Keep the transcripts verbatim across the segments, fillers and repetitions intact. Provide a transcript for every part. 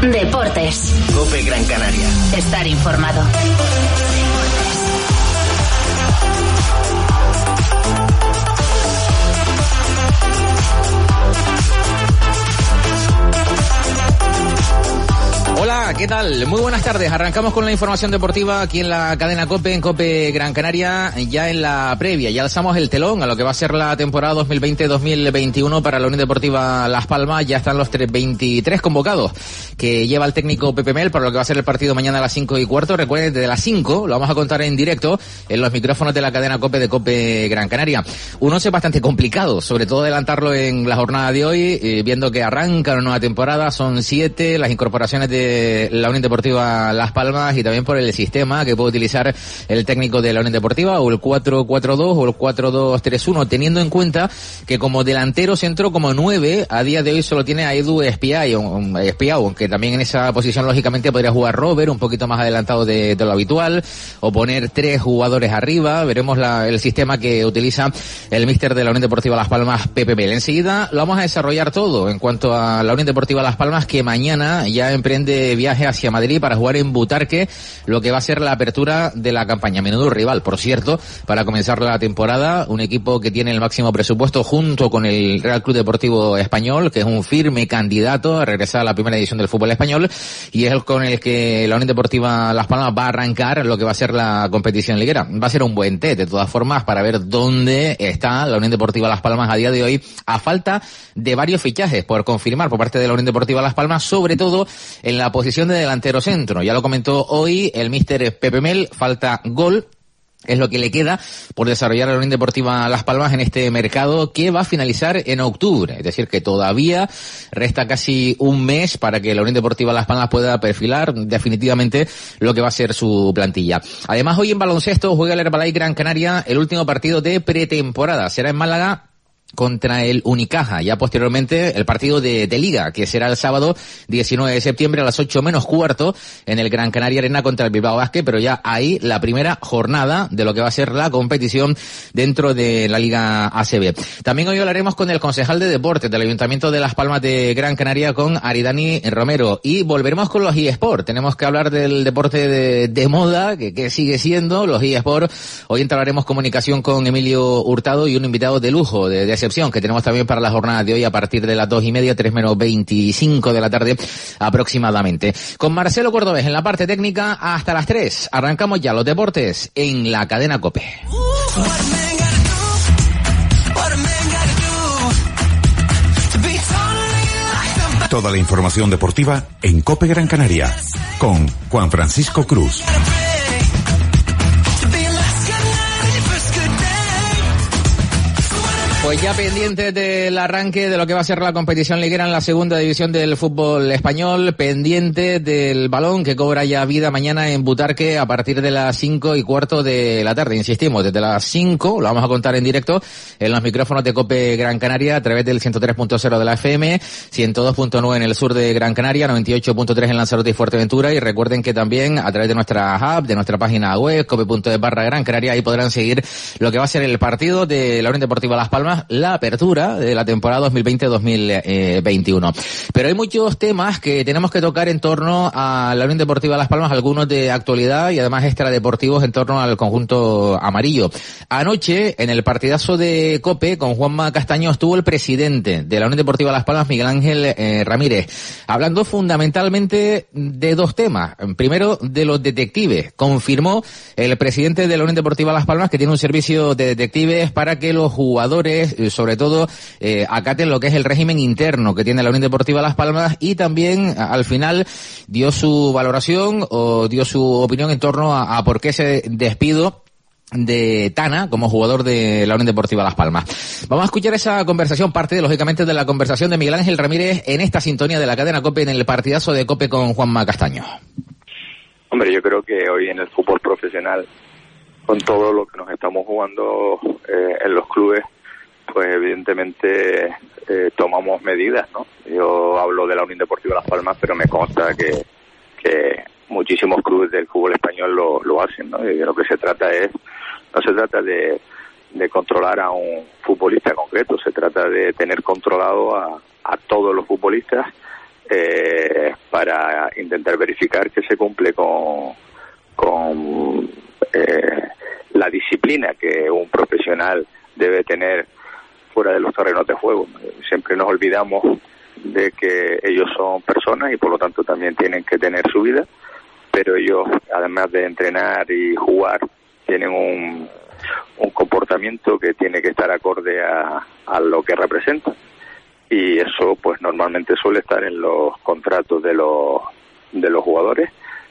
Deportes. COPE Gran Canaria. Estar informado. Hola, ¿qué tal? Muy buenas tardes. Arrancamos con la información deportiva aquí en la cadena COPE, en COPE Gran Canaria, ya en la previa. Ya alzamos el telón a lo que va a ser la temporada dos mil veinte dos mil veintiuno para la Unión Deportiva Las Palmas. Ya están los veintitrés convocados que lleva el técnico Pepe Mel para lo que va a ser el partido mañana a las cinco y cuarto. Recuerden, desde las cinco lo vamos a contar en directo en los micrófonos de la cadena COPE de COPE Gran Canaria. Un once bastante complicado, sobre todo adelantarlo en la jornada de hoy, eh, viendo que arranca una nueva temporada. Son siete las incorporaciones de la Unión Deportiva Las Palmas y también por el sistema que puede utilizar el técnico de la Unión Deportiva, o el cuatro cuatro dos o el cuatro dos tres uno, teniendo en cuenta que como delantero centro como nueve a día de hoy solo tiene a Edu Espiao, aunque también en esa posición lógicamente podría jugar Robert un poquito más adelantado de, de lo habitual, o poner tres jugadores arriba. Veremos la, el sistema que utiliza el míster de la Unión Deportiva Las Palmas, Pepe Mel. Enseguida lo vamos a desarrollar todo en cuanto a la Unión Deportiva Las Palmas, que mañana ya emprende viaje hacia Madrid para jugar en Butarque lo que va a ser la apertura de la campaña. Menudo rival, por cierto, para comenzar la temporada. Un equipo que tiene el máximo presupuesto junto con el Real Club Deportivo Español, que es un firme candidato a regresar a la primera edición del fútbol español, y es el con el que la Unión Deportiva Las Palmas va a arrancar lo que va a ser la competición liguera. Va a ser un buen test, de todas formas, para ver dónde está la Unión Deportiva Las Palmas a día de hoy, a falta de varios fichajes por confirmar por parte de la Unión Deportiva Las Palmas, sobre todo en la posición de delantero centro. Ya lo comentó hoy el míster Pepe Mel, falta gol. Es lo que le queda por desarrollar a la Unión Deportiva Las Palmas en este mercado, que va a finalizar en octubre. Es decir, que todavía resta casi un mes para que la Unión Deportiva Las Palmas pueda perfilar definitivamente lo que va a ser su plantilla. Además, hoy en baloncesto juega el Herbalife Gran Canaria el último partido de pretemporada. Será en Málaga contra el Unicaja. Ya posteriormente el partido de, de Liga, que será el sábado diecinueve de septiembre a las ocho menos cuarto en el Gran Canaria Arena contra el Bilbao Basket, pero ya ahí la primera jornada de lo que va a ser la competición dentro de la Liga A C B. También hoy hablaremos con el concejal de deportes del Ayuntamiento de Las Palmas de Gran Canaria, con Aridani Romero, y volveremos con los eSports. Tenemos que hablar del deporte de, de moda, que, que sigue siendo los eSports. Hoy entraremos comunicación con Emilio Hurtado y un invitado de lujo, de, de excepción, que tenemos también para la jornada de hoy a partir de las dos y media, tres menos veinticinco de la tarde aproximadamente. Con Marcelo Cordobés en la parte técnica hasta las tres. Arrancamos ya los deportes en la cadena COPE. Toda la información deportiva en COPE Gran Canaria con Juan Francisco Cruz. Pues ya pendiente del arranque de lo que va a ser la competición liguera en la segunda división del fútbol español, pendiente del balón que cobra ya vida mañana en Butarque a partir de las cinco y cuarto de la tarde. Insistimos, desde las cinco lo vamos a contar en directo en los micrófonos de COPE Gran Canaria a través del ciento tres punto cero de la F M, ciento dos punto nueve en el sur de Gran Canaria, noventa y ocho punto tres en Lanzarote y Fuerteventura, y recuerden que también a través de nuestra app, de nuestra página web, cope punto es barra Gran Canaria, ahí podrán seguir lo que va a ser el partido de la Unión Deportiva Las Palmas, la apertura de la temporada dos mil veinte dos mil veintiuno. Pero hay muchos temas que tenemos que tocar en torno a la Unión Deportiva Las Palmas, algunos de actualidad y además extradeportivos en torno al conjunto amarillo. Anoche, en el partidazo de COPE con Juanma Castaño, estuvo el presidente de la Unión Deportiva Las Palmas, Miguel Ángel eh, Ramírez, hablando fundamentalmente de dos temas. Primero, de los detectives. Confirmó el presidente de la Unión Deportiva Las Palmas que tiene un servicio de detectives para que los jugadores, sobre todo, eh, acaten lo que es el régimen interno que tiene la Unión Deportiva Las Palmas, y también al final dio su valoración o dio su opinión en torno a, a por qué ese despido de Tana como jugador de la Unión Deportiva Las Palmas. Vamos a escuchar esa conversación, parte lógicamente de la conversación de Miguel Ángel Ramírez en esta sintonía de la cadena COPE en el partidazo de COPE con Juanma Castaño. Hombre, yo creo que hoy en el fútbol profesional, con todo lo que nos estamos jugando eh, en los clubes, pues evidentemente eh, tomamos medidas, ¿no? Yo hablo de la Unión Deportiva Las Palmas, pero me consta que, que muchísimos clubes del fútbol español lo, lo hacen, ¿no? Y de lo que se trata es, no se trata de, de controlar a un futbolista concreto, se trata de tener controlado a, a todos los futbolistas eh, para intentar verificar que se cumple con, con eh, la disciplina que un profesional debe tener fuera de los terrenos de juego. Siempre nos olvidamos de que ellos son personas y por lo tanto también tienen que tener su vida, pero ellos, además de entrenar y jugar, tienen un, un comportamiento que tiene que estar acorde a, a lo que representan, y eso pues normalmente suele estar en los contratos de los de los jugadores,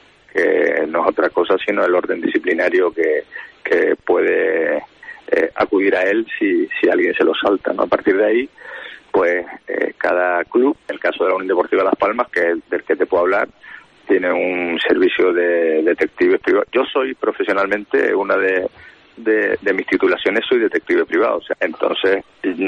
que no es otra cosa sino el orden disciplinario que, que puede eh, acudir a él si, si alguien se lo salta, ¿no? A partir de ahí, pues eh, cada club, en el caso de la Unión Deportiva Las Palmas, que es del que te puedo hablar, tiene un servicio de detectives privados. Yo soy profesionalmente, una de, de, de mis titulaciones, soy detective privado. O sea, entonces,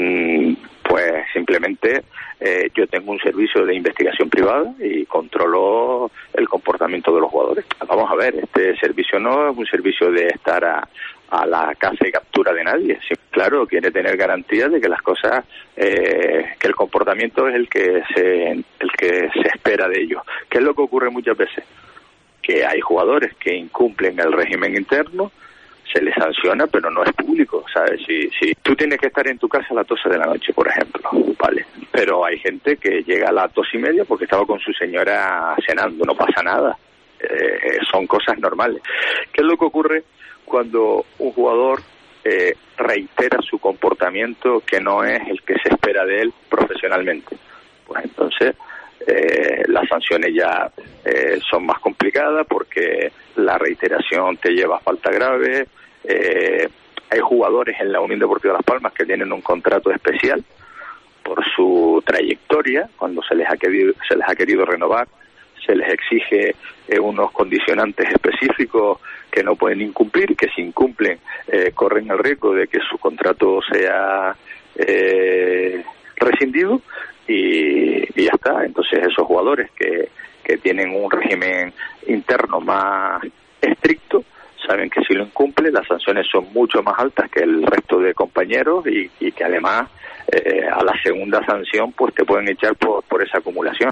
pues simplemente eh, yo tengo un servicio de investigación privada y controlo el comportamiento de los jugadores. Vamos a ver, este servicio no es un servicio de estar a, a la caza y captura de nadie. Sí, claro, quiere tener garantía de que las cosas, eh, que el comportamiento es el que se el que se espera de ellos. ¿Qué es lo que ocurre muchas veces? Que hay jugadores que incumplen el régimen interno, se les sanciona, pero no es público, ¿sabes? Si, si tú tienes que estar en tu casa a las doce de la noche, por ejemplo, ¿vale? Pero hay gente que llega a las dos y media porque estaba con su señora cenando, no pasa nada. Eh, son cosas normales. ¿Qué es lo que ocurre cuando un jugador eh, reitera su comportamiento que no es el que se espera de él profesionalmente? Pues entonces eh, las sanciones ya eh, son más complicadas, porque la reiteración te lleva a falta grave. Eh, hay jugadores en la Unión Deportiva Las Palmas que tienen un contrato especial por su trayectoria. Cuando se les ha querido, se les ha querido renovar, se les exige eh, unos condicionantes específicos que no pueden incumplir, y que si incumplen eh, corren el riesgo de que su contrato sea eh, rescindido, y, y ya está. Entonces esos jugadores que, que tienen un régimen interno más estricto saben que si lo incumple las sanciones son mucho más altas que el resto de compañeros, y, y que además eh, a la segunda sanción pues te pueden echar por, por esa acumulación.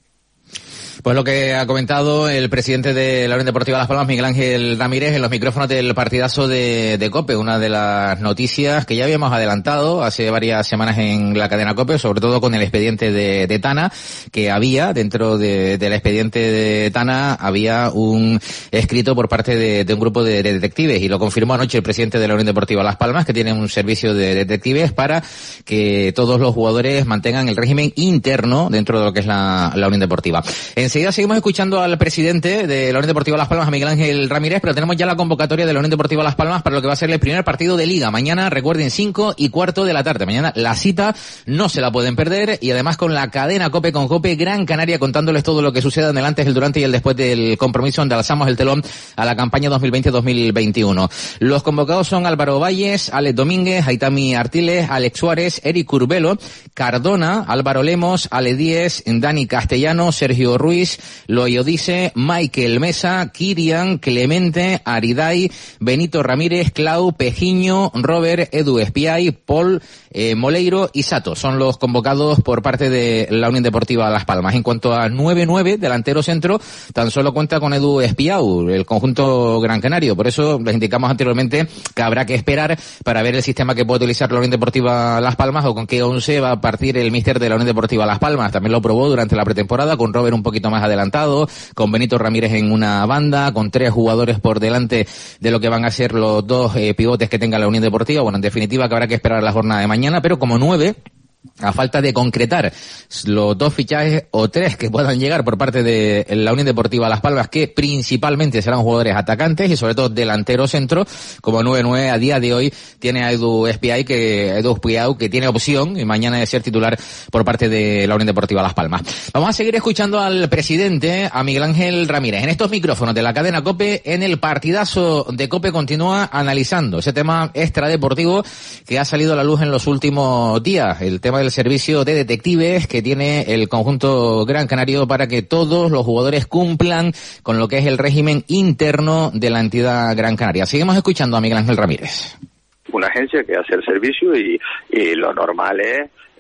Pues lo que ha comentado el presidente de la Unión Deportiva Las Palmas, Miguel Ángel Ramírez, en los micrófonos del partidazo de, de COPE, una de las noticias que ya habíamos adelantado hace varias semanas en la cadena COPE, sobre todo con el expediente de, de Tana, que había, dentro de, del expediente de Tana, había un escrito por parte de, de un grupo de, de detectives, y lo confirmó anoche el presidente de la Unión Deportiva Las Palmas, que tiene un servicio de detectives para que todos los jugadores mantengan el régimen interno dentro de lo que es la, la Unión Deportiva. En Enseguida seguimos escuchando al presidente de la Unión Deportiva Las Palmas, a Miguel Ángel Ramírez, pero tenemos ya la convocatoria de la Unión Deportiva Las Palmas para lo que va a ser el primer partido de Liga. Mañana, recuerden, cinco y cuarto de la tarde. Mañana la cita no se la pueden perder, y además con la cadena COPE, con COPE Gran Canaria, contándoles todo lo que suceda en el antes, el durante y el después del compromiso donde alzamos el telón a la campaña dos mil veinte dos mil veintiuno. Los convocados son Álvaro Valles, Alex Domínguez, Aitami Artiles, Alex Suárez, Eric Curbelo, Cardona, Álvaro Lemos, Ale Díez, Dani Castellano, Sergio Ruiz, Loyo Dice, Michael Mesa, Kirian, Clemente, Ariday, Benito Ramírez, Clau, Pejiño, Robert, Edu Espiay, Paul, eh, Moleiro y Sato. Son los convocados por parte de la Unión Deportiva Las Palmas. En cuanto a nueve nueve, delantero centro, tan solo cuenta con Edu Espiau, el conjunto gran canario. Por eso les indicamos anteriormente que habrá que esperar para ver el sistema que puede utilizar la Unión Deportiva Las Palmas, o con qué once va a partir el míster de la Unión Deportiva Las Palmas. También lo probó durante la pretemporada, con Robert un poquito más adelantado, con Benito Ramírez en una banda, con tres jugadores por delante de lo que van a ser los dos eh, pivotes que tenga la Unión Deportiva. Bueno, en definitiva, que habrá que esperar la jornada de mañana, pero como nueve, a falta de concretar los dos fichajes o tres que puedan llegar por parte de la Unión Deportiva Las Palmas, que principalmente serán jugadores atacantes y sobre todo delantero centro, como nueve nueve a día de hoy tiene a Edu Espiay, que Edu Espiau, que tiene opción y mañana de ser titular por parte de la Unión Deportiva Las Palmas. Vamos a seguir escuchando al presidente, a Miguel Ángel Ramírez, en estos micrófonos de la cadena COPE. En el partidazo de COPE continúa analizando ese tema extradeportivo que ha salido a la luz en los últimos días, el tema del servicio de detectives que tiene el conjunto gran canario para que todos los jugadores cumplan con lo que es el régimen interno de la entidad Gran Canaria. Seguimos escuchando a Miguel Ángel Ramírez. Una agencia que hace el servicio, y, y lo normal es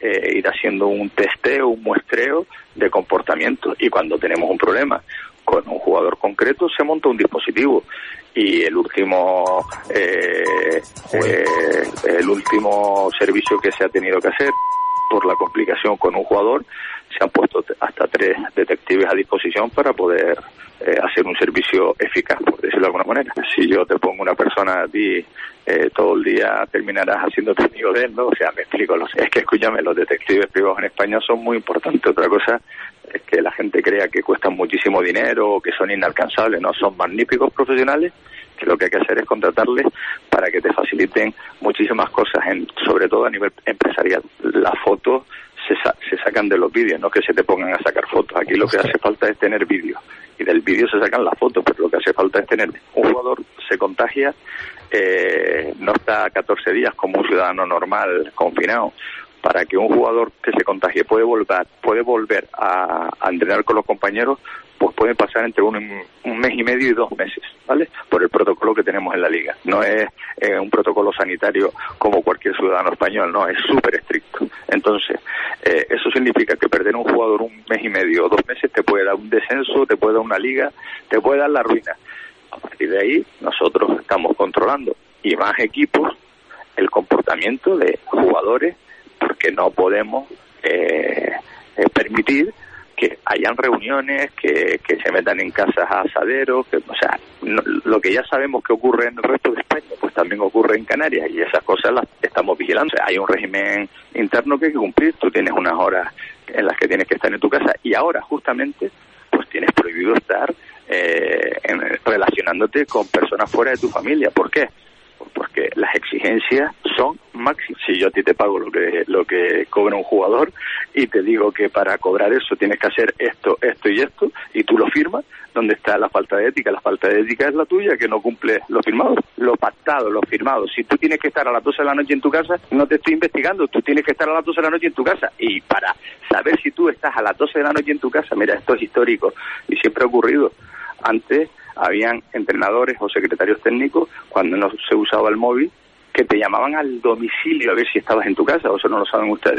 eh, ir haciendo un testeo, un muestreo de comportamiento, y cuando tenemos un problema con un jugador concreto se monta un dispositivo. Y el último eh, eh, el último servicio que se ha tenido que hacer por la complicación con un jugador, se han puesto hasta tres detectives a disposición para poder eh, hacer un servicio eficaz, por decirlo de alguna manera. Si yo te pongo una persona a ti, eh, todo el día terminarás haciéndote amigo de él, ¿no? O sea, me explico. Es que, escúchame, los detectives privados en España son muy importantes. Otra cosa es que la gente crea que cuestan muchísimo dinero o que son inalcanzables. No, son magníficos profesionales, que lo que hay que hacer es contratarles para que te faciliten muchísimas cosas, en, sobre todo a nivel empresarial. Las fotos se, sa- se sacan de los vídeos, no que se te pongan a sacar fotos. Aquí lo que hace falta es tener vídeo, y del vídeo se sacan las fotos, pero lo que hace falta es tener. Un jugador se contagia, eh, no está catorce días como un ciudadano normal confinado. Para que un jugador que se contagie puede volver, puede volver a, a entrenar con los compañeros, pues puede pasar entre un, un mes y medio y dos meses, ¿vale? Por el protocolo que tenemos en la liga. No es eh, un protocolo sanitario como cualquier ciudadano español, no, es súper estricto. Entonces, eh, eso significa que perder un jugador un mes y medio o dos meses te puede dar un descenso, te puede dar una liga, te puede dar la ruina. A partir de ahí, nosotros estamos controlando, y más equipos, el comportamiento de jugadores, porque no podemos eh, eh, permitir que hayan reuniones, que, que se metan en casas a asaderos, que, o sea, no, lo que ya sabemos que ocurre en el resto de España, pues también ocurre en Canarias, y esas cosas las estamos vigilando. O sea, hay un régimen interno que hay que cumplir, tú tienes unas horas en las que tienes que estar en tu casa, y ahora justamente pues tienes prohibido estar eh, en, relacionándote con personas fuera de tu familia. ¿Por qué? Porque las exigencias son máximas. Si yo a ti te pago lo que lo que cobra un jugador y te digo que para cobrar eso tienes que hacer esto, esto y esto, y tú lo firmas, ¿dónde está la falta de ética? La falta de ética es la tuya, que no cumple lo firmado, lo pactado, lo firmado. Si tú tienes que estar a las doce de la noche en tu casa, no te estoy investigando, tú tienes que estar a las doce de la noche en tu casa. Y para saber si tú estás a las doce de la noche en tu casa, mira, esto es histórico y siempre ha ocurrido. Antes habían entrenadores o secretarios técnicos, cuando no se usaba el móvil, que te llamaban al domicilio a ver si estabas en tu casa, o eso no lo saben ustedes.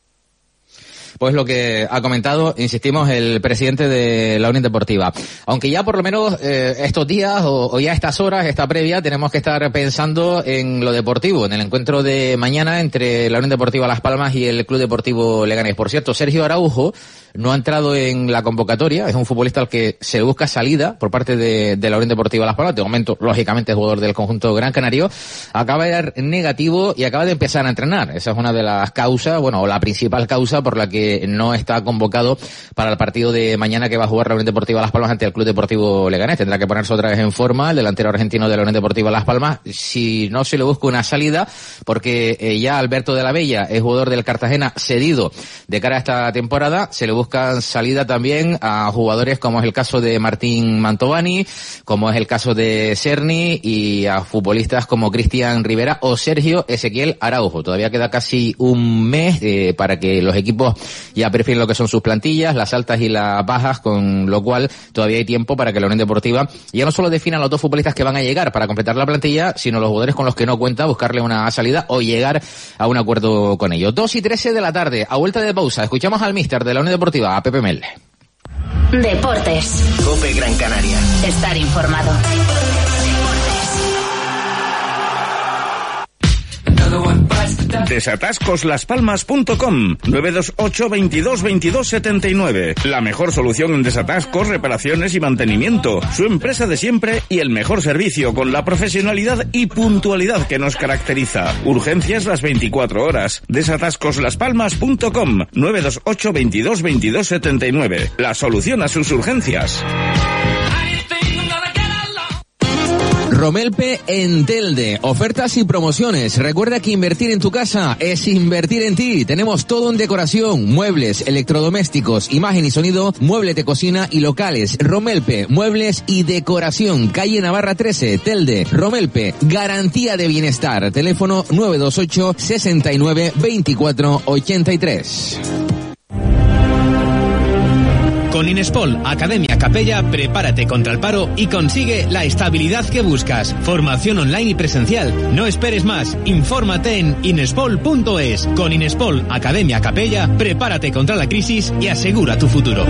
Pues lo que ha comentado, insistimos, el presidente de la Unión Deportiva. Aunque ya por lo menos eh, estos días o, o ya estas horas, esta previa, tenemos que estar pensando en lo deportivo, en el encuentro de mañana entre la Unión Deportiva Las Palmas y el Club Deportivo Leganés. Por cierto, Sergio Araujo no ha entrado en la convocatoria, es un futbolista al que se busca salida por parte de, de la Unión Deportiva Las Palmas. De momento, lógicamente, es jugador del conjunto Gran Canario. Acaba de dar negativo y acaba de empezar a entrenar. Esa es una de las causas, bueno, o la principal causa por la que no está convocado para el partido de mañana que va a jugar la Unión Deportiva Las Palmas ante el Club Deportivo Leganés. Tendrá que ponerse otra vez en forma el delantero argentino de la Unión Deportiva Las Palmas, si no se le busca una salida, porque eh, ya Alberto de la Bella es jugador del Cartagena cedido de cara a esta temporada. Se le buscan salida también a jugadores como es el caso de Martín Mantovani, como es el caso de Cerny, y a futbolistas como Cristian Rivera o Sergio Ezequiel Araujo. Todavía queda casi un mes eh, para que los equipos ya prefieren lo que son sus plantillas, las altas y las bajas, con lo cual todavía hay tiempo para que la Unión Deportiva ya no solo defina los dos futbolistas que van a llegar para completar la plantilla, sino los jugadores con los que no cuenta, buscarle una salida o llegar a un acuerdo con ellos. dos y trece de la tarde, a vuelta de pausa, escuchamos al míster de la Unión Deportiva, a Pepe Mel. Deportes. COPE Gran Canaria. Estar informado. Desatascos las palmas punto com, nueve dos ocho veintidós veintidós setenta y nueve. La mejor solución en desatascos, reparaciones y mantenimiento. Su empresa de siempre y el mejor servicio, con la profesionalidad y puntualidad que nos caracteriza. Urgencias las veinticuatro horas. Desatascos las palmas punto com, nueve dos ocho veintidós veintidós setenta y nueve. La solución a sus urgencias. Romelpe en Telde, ofertas y promociones. Recuerda que invertir en tu casa es invertir en ti. Tenemos todo en decoración, muebles, electrodomésticos, imagen y sonido, muebles de cocina y locales. Romelpe, muebles y decoración, calle Navarra trece, Telde. Romelpe, garantía de bienestar. Teléfono nueve dos ocho sesenta y nueve veinticuatro ochenta y tres. Con Inespol Academia Capella, prepárate contra el paro y consigue la estabilidad que buscas. Formación online y presencial. No esperes más. Infórmate en inespol punto es. Con Inespol Academia Capella, prepárate contra la crisis y asegura tu futuro.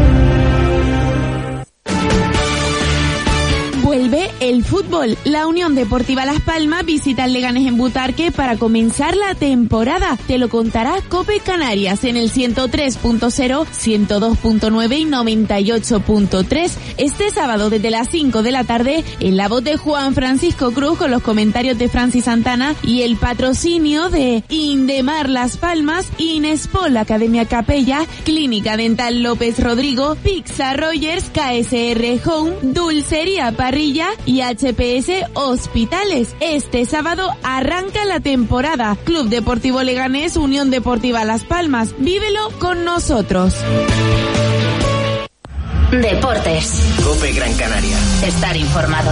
Vuelve el fútbol. La Unión Deportiva Las Palmas visita el Leganés en Butarque para comenzar la temporada. Te lo contará COPE Canarias en el ciento tres punto cero, ciento dos punto nueve y noventa y ocho punto tres. Este sábado desde las cinco de la tarde, en la voz de Juan Francisco Cruz con los comentarios de Francis Santana y el patrocinio de Indemar Las Palmas, Inespol Academia Capella, Clínica Dental López Rodrigo, Pizza Rogers, K S R Home, Dulcería Parrilla y H P S Hospitales. Este sábado arranca la temporada. Club Deportivo Leganés, Unión Deportiva Las Palmas. Vívelo con nosotros. Deportes. COPE Gran Canaria. Estar informado.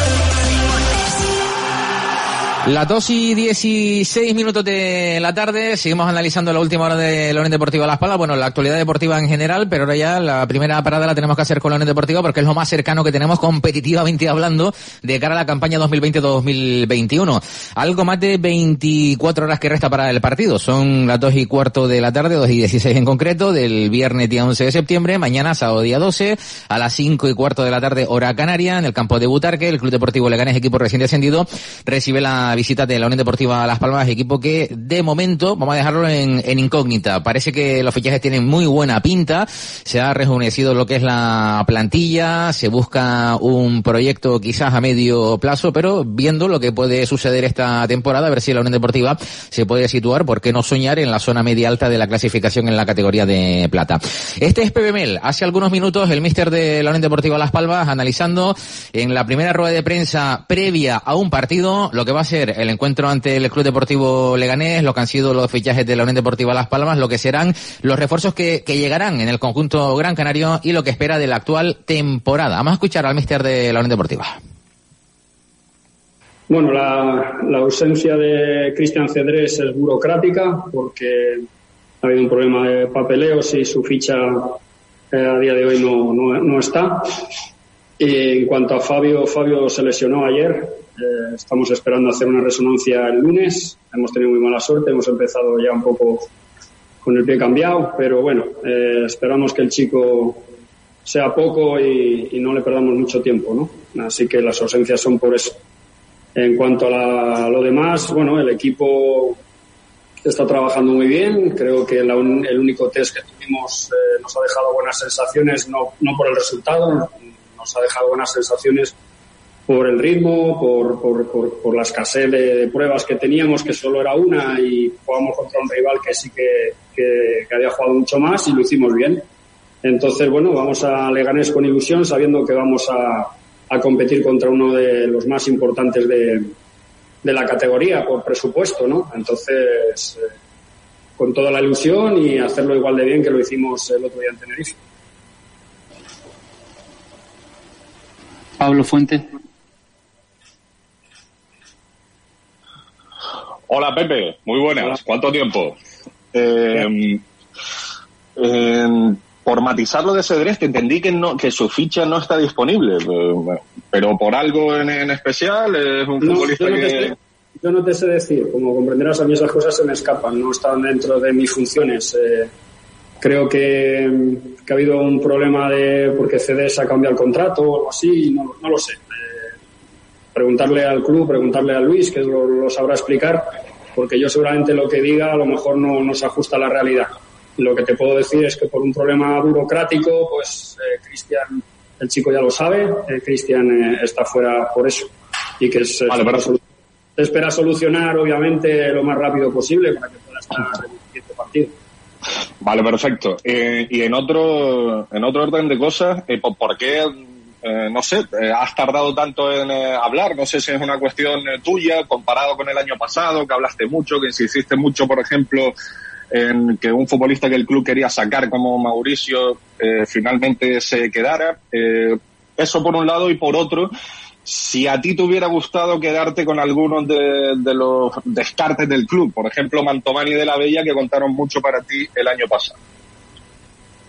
Las dos y dieciséis minutos de la tarde, seguimos analizando la última hora de la Unión Deportiva Las Palmas, bueno, la actualidad deportiva en general, pero ahora ya la primera parada la tenemos que hacer con la Unión Deportiva porque es lo más cercano que tenemos competitivamente hablando de cara a la campaña dos mil veinte dos mil veintiuno. Algo más de veinticuatro horas que resta para el partido, son las dos y cuarto de la tarde, dos y dieciséis en concreto, del viernes día once de septiembre, mañana sábado día doce, a las cinco y cuarto de la tarde hora canaria, en el campo de Butarque, el Club Deportivo Leganés, equipo recién descendido, recibe la visita de la Unión Deportiva Las Palmas, equipo que de momento vamos a dejarlo en, en incógnita. Parece que los fichajes tienen muy buena pinta, se ha rejuvenecido lo que es la plantilla, se busca un proyecto quizás a medio plazo, pero viendo lo que puede suceder esta temporada, a ver si la Unión Deportiva se puede situar, por qué no soñar en la zona media alta de la clasificación en la categoría de plata. Este es Pepe Mel, hace algunos minutos el míster de la Unión Deportiva Las Palmas analizando en la primera rueda de prensa previa a un partido lo que va a ser el encuentro ante el Club Deportivo Leganés, lo que han sido los fichajes de la Unión Deportiva Las Palmas, lo que serán los refuerzos que, que llegarán en el conjunto gran canario y lo que espera de la actual temporada. Vamos a escuchar al míster de la Unión Deportiva. Bueno, la, la ausencia de Cristian Cedrés es burocrática porque ha habido un problema de papeleos y su ficha eh, a día de hoy no, no, no está. Y en cuanto a Fabio, Fabio se lesionó ayer. Eh, estamos esperando hacer una resonancia el lunes. Hemos tenido muy mala suerte, hemos empezado ya un poco con el pie cambiado, pero bueno, eh, esperamos que el chico sea poco y, y no le perdamos mucho tiempo, ¿no? Así que las ausencias son por eso. En cuanto a, la, a lo demás, bueno, el equipo está trabajando muy bien. Creo que la un, el único test que tuvimos eh, nos ha dejado buenas sensaciones, no, no por el resultado, nos ha dejado buenas sensaciones por el ritmo, por, por, por, por la escasez de, de pruebas que teníamos, que solo era una, y jugamos contra un rival que sí que, que, que había jugado mucho más y lo hicimos bien. Entonces, bueno, vamos a Leganés con ilusión, sabiendo que vamos a, a competir contra uno de los más importantes de, de la categoría, por presupuesto, ¿no? Entonces, eh, con toda la ilusión y hacerlo igual de bien que lo hicimos el otro día en Tenerife. Pablo Fuentes. Hola Pepe, muy buenas. Hola. ¿Cuánto tiempo? Eh, eh, por matizarlo de Cedrés, te entendí que no, que su ficha no está disponible, pero, pero por algo en, en especial es un no, futbolista yo no que... Sé, yo no te sé decir, como comprenderás, a mí esas cosas se me escapan, no están dentro de mis funciones. Eh, creo que, que ha habido un problema de porque Cedrés ha cambiado el contrato o algo así, no, no lo sé. Preguntarle al club, preguntarle a Luis, que lo, lo sabrá explicar, porque yo seguramente lo que diga a lo mejor no, no se ajusta a la realidad. Lo que te puedo decir es que por un problema burocrático, pues eh, Cristian, el chico ya lo sabe, eh, Cristian eh, está fuera por eso y que se, vale, espera, solu- se espera solucionar obviamente lo más rápido posible para que pueda estar en el siguiente partido. Vale, perfecto. Eh, y en otro en otro orden de cosas, eh, ¿por qué...? Eh, no sé, eh, has tardado tanto en eh, hablar, no sé si es una cuestión eh, tuya comparado con el año pasado, que hablaste mucho, que insististe mucho, por ejemplo, en que un futbolista que el club quería sacar como Mauricio eh, finalmente se quedara. Eh, eso por un lado, y por otro, si a ti te hubiera gustado quedarte con algunos de, de los descartes del club, por ejemplo, Mantovani y De la Bella, que contaron mucho para ti el año pasado.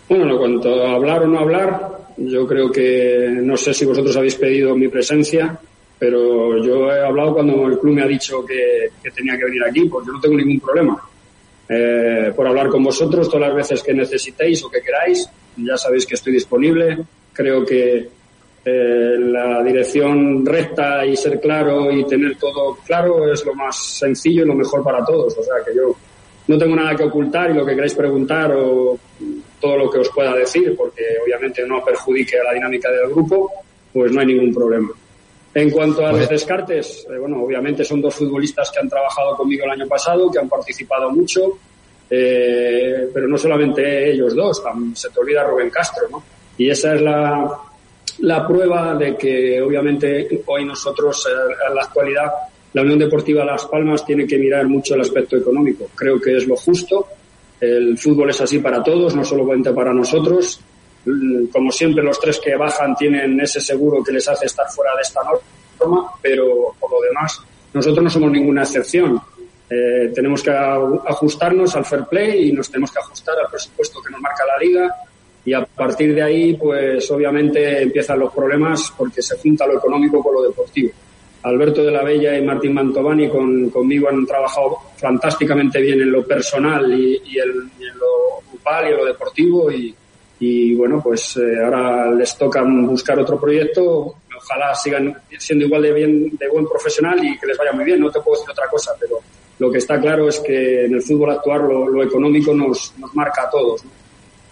Bueno, en cuanto a hablar o no hablar, yo creo que, no sé si vosotros habéis pedido mi presencia, pero yo he hablado cuando el club me ha dicho que, que tenía que venir aquí, pues yo no tengo ningún problema eh, por hablar con vosotros todas las veces que necesitéis o que queráis. Ya sabéis que estoy disponible. Creo que eh, la dirección recta y ser claro y tener todo claro es lo más sencillo y lo mejor para todos. O sea que yo no tengo nada que ocultar, y lo que queráis preguntar o todo lo que os pueda decir, porque obviamente no perjudique a la dinámica del grupo, pues no hay ningún problema. En cuanto a los descartes, eh, bueno, obviamente son dos futbolistas que han trabajado conmigo el año pasado, que han participado mucho, eh, pero no solamente ellos dos, también se te olvida Rubén Castro, ¿no? Y esa es la, la prueba de que obviamente hoy nosotros, eh, en la actualidad, la Unión Deportiva Las Palmas tiene que mirar mucho el aspecto económico. Creo que es lo justo. El fútbol es así para todos, no solamente para nosotros. Como siempre, los tres que bajan tienen ese seguro que les hace estar fuera de esta norma, pero por lo demás, nosotros no somos ninguna excepción. Eh, tenemos que ajustarnos al fair play y nos tenemos que ajustar al presupuesto que nos marca la Liga, y a partir de ahí, pues obviamente empiezan los problemas, porque se junta lo económico con lo deportivo. Alberto de la Bella y Martín Mantovani con, conmigo han trabajado fantásticamente bien en lo personal y, y, el, y en lo grupal y en lo deportivo, y Y bueno, pues eh, ahora les toca buscar otro proyecto. Ojalá sigan siendo igual de bien, de buen profesional, y que les vaya muy bien. No te puedo decir otra cosa, pero lo que está claro es que en el fútbol actual lo, lo económico nos, nos marca a todos, ¿no?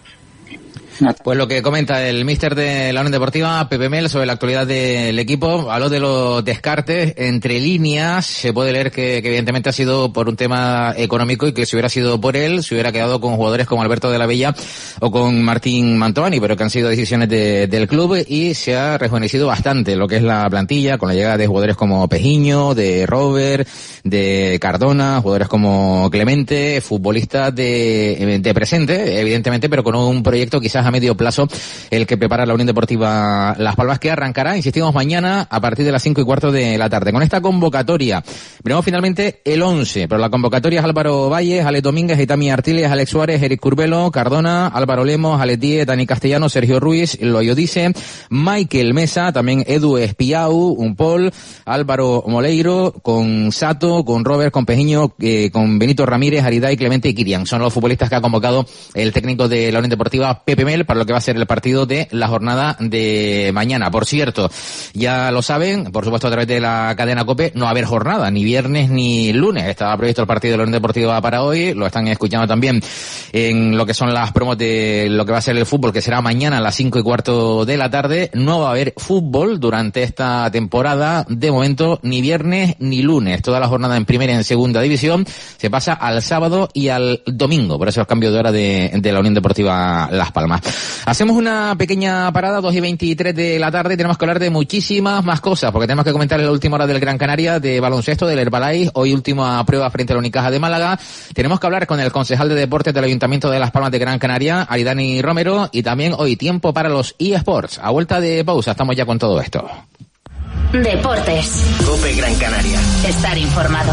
Pues lo que comenta el míster de la Unión Deportiva, Pepe Mel, sobre la actualidad del equipo. Habló de los descartes. Entre líneas se puede leer que, que evidentemente ha sido por un tema económico, y que si hubiera sido por él, se hubiera quedado con jugadores como Alberto de la Bella o con Martín Mantovani, pero que han sido decisiones de, del club, y se ha rejuvenecido bastante lo que es la plantilla, con la llegada de jugadores como Pejiño, de Robert, de Cardona, jugadores como Clemente, futbolistas de, de presente, evidentemente, pero con un proyecto quizás a medio plazo, el que prepara la Unión Deportiva Las Palmas, que arrancará, insistimos, mañana a partir de las cinco y cuarto de la tarde. Con esta convocatoria, veremos finalmente el once, pero la convocatoria es Álvaro Valles, Alex Domínguez, Itami Artiles, Alex Suárez, Eric Curbelo, Cardona, Álvaro Lemos, Alex Díez, Dani Castellano, Sergio Ruiz, Loyo Dice, Michael Mesa, también Edu Espiau, un Paul, Álvaro Moleiro, con Sato, con Robert, con Pejiño, eh, con Benito Ramírez, Ariday, Clemente y Kirian. Son los futbolistas que ha convocado el técnico de la Unión Deportiva, Pepe Mel, para lo que va a ser el partido de la jornada de mañana. Por cierto, ya lo saben, por supuesto a través de la cadena COPE, no va a haber jornada, ni viernes ni lunes. Estaba previsto el partido de la Unión Deportiva para hoy, lo están escuchando también en lo que son las promos de lo que va a ser el fútbol, que será mañana a las cinco y cuarto de la tarde. No va a haber fútbol durante esta temporada, de momento, ni viernes ni lunes. Toda la jornada en primera y en segunda división se pasa al sábado y al domingo, por eso el cambio de hora de, de la Unión Deportiva Las Palmas. Hacemos una pequeña parada, dos y veintitrés de la tarde, y tenemos que hablar de muchísimas más cosas, porque tenemos que comentar en la última hora del Gran Canaria, de baloncesto, del Herbalife, hoy última prueba frente a la Unicaja de Málaga. Tenemos que hablar con el concejal de deportes del Ayuntamiento de Las Palmas de Gran Canaria, Aridani Romero, y también hoy tiempo para los eSports. A vuelta de pausa estamos ya con todo esto. Deportes. COPE Gran Canaria. Estar informado.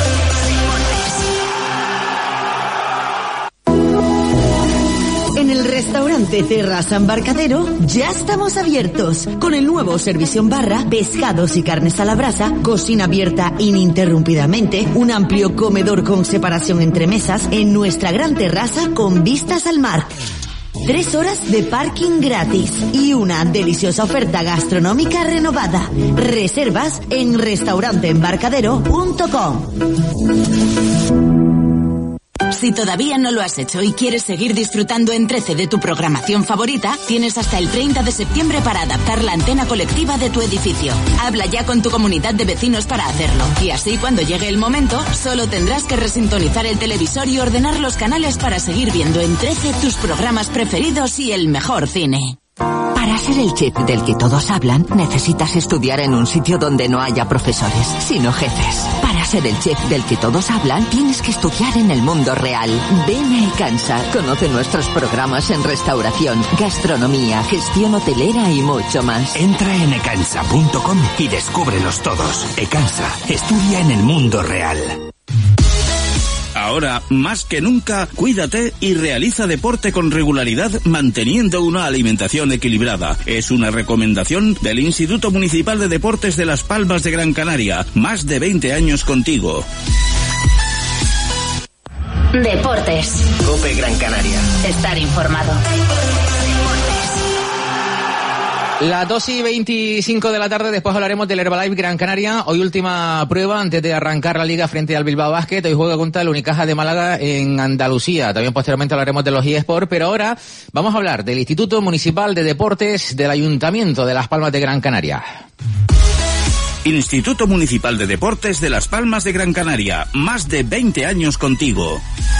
En el restaurante Terraza Embarcadero ya estamos abiertos con el nuevo servicio en barra, pescados y carnes a la brasa, cocina abierta ininterrumpidamente, un amplio comedor con separación entre mesas en nuestra gran terraza con vistas al mar. Tres horas de parking gratis y una deliciosa oferta gastronómica renovada. Reservas en restaurante embarcadero punto com. Si todavía no lo has hecho y quieres seguir disfrutando en trece de tu programación favorita, tienes hasta el treinta de septiembre para adaptar la antena colectiva de tu edificio. Habla ya con tu comunidad de vecinos para hacerlo. Y así, cuando llegue el momento, solo tendrás que resintonizar el televisor y ordenar los canales para seguir viendo en trece tus programas preferidos y el mejor cine. Para ser el chef del que todos hablan, necesitas estudiar en un sitio donde no haya profesores, sino jefes. Para ser el chef del que todos hablan, tienes que estudiar en el mundo real. Ven a Ecansa, conoce nuestros programas en restauración, gastronomía, gestión hotelera y mucho más. Entra en ecansa punto com y descúbrelos todos. Ecansa, estudia en el mundo real. Ahora, más que nunca, cuídate y realiza deporte con regularidad manteniendo una alimentación equilibrada. Es una recomendación del Instituto Municipal de Deportes de Las Palmas de Gran Canaria. Más de veinte años contigo. Deportes. COPE Gran Canaria. Estar informado. Las dos y veinticinco de la tarde, después hablaremos del Herbalife Gran Canaria. Hoy última prueba antes de arrancar la liga frente al Bilbao Basket. Hoy juega contra el Unicaja de Málaga en Andalucía. También posteriormente hablaremos de los eSports, pero ahora vamos a hablar del Instituto Municipal de Deportes del Ayuntamiento de Las Palmas de Gran Canaria. Instituto Municipal de Deportes de Las Palmas de Gran Canaria. Más de veinte años contigo.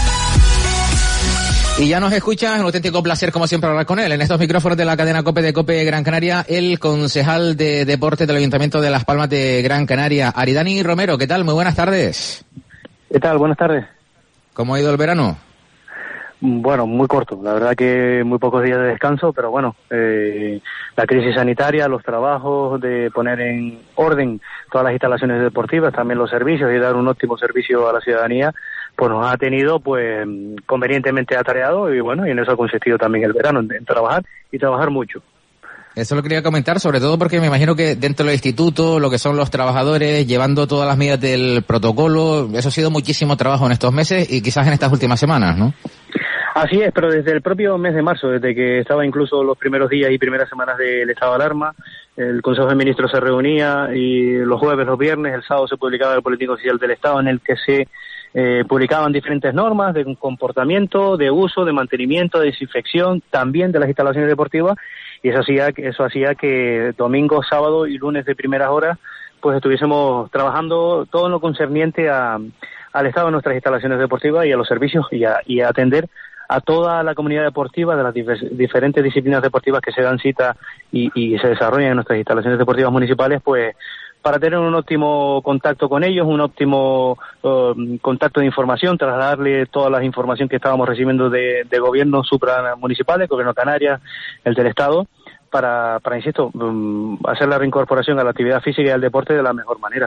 Y ya nos escucha, es un auténtico placer como siempre hablar con él. En estos micrófonos de la cadena COPE de COPE Gran Canaria, el concejal de Deportes del Ayuntamiento de Las Palmas de Gran Canaria, Aridani Romero. ¿Qué tal? Muy buenas tardes. ¿Qué tal? Buenas tardes. ¿Cómo ha ido el verano? Bueno, muy corto. La verdad que muy pocos días de descanso, pero bueno, eh, la crisis sanitaria, los trabajos de poner en orden todas las instalaciones deportivas, también los servicios y dar un óptimo servicio a la ciudadanía, pues nos ha tenido pues convenientemente atareado y bueno, y en eso ha consistido también el verano, en, en trabajar y trabajar mucho. Eso lo quería comentar, sobre todo porque me imagino que dentro del instituto, lo que son los trabajadores, llevando todas las medidas del protocolo, eso ha sido muchísimo trabajo en estos meses y quizás en estas últimas semanas, ¿no? Así es, pero desde el propio mes de marzo, desde que estaba incluso los primeros días y primeras semanas del estado de alarma, el Consejo de Ministros se reunía y los jueves, los viernes, el sábado se publicaba el Boletín Oficial del Estado en el que se eh, publicaban diferentes normas de comportamiento, de uso, de mantenimiento, de desinfección, también de las instalaciones deportivas, y eso hacía, eso hacía que domingo, sábado y lunes de primeras horas pues estuviésemos trabajando todo en lo concerniente a, al estado de nuestras instalaciones deportivas y a los servicios y a, y a atender a toda la comunidad deportiva de las dif- diferentes disciplinas deportivas que se dan cita y, y se desarrollan en nuestras instalaciones deportivas municipales, pues para tener un óptimo contacto con ellos, un óptimo uh, contacto de información, trasladarle toda la información que estábamos recibiendo de, de gobiernos supramunicipales, gobierno de Canarias, el del Estado, para, para insisto, um, hacer la reincorporación a la actividad física y al deporte de la mejor manera.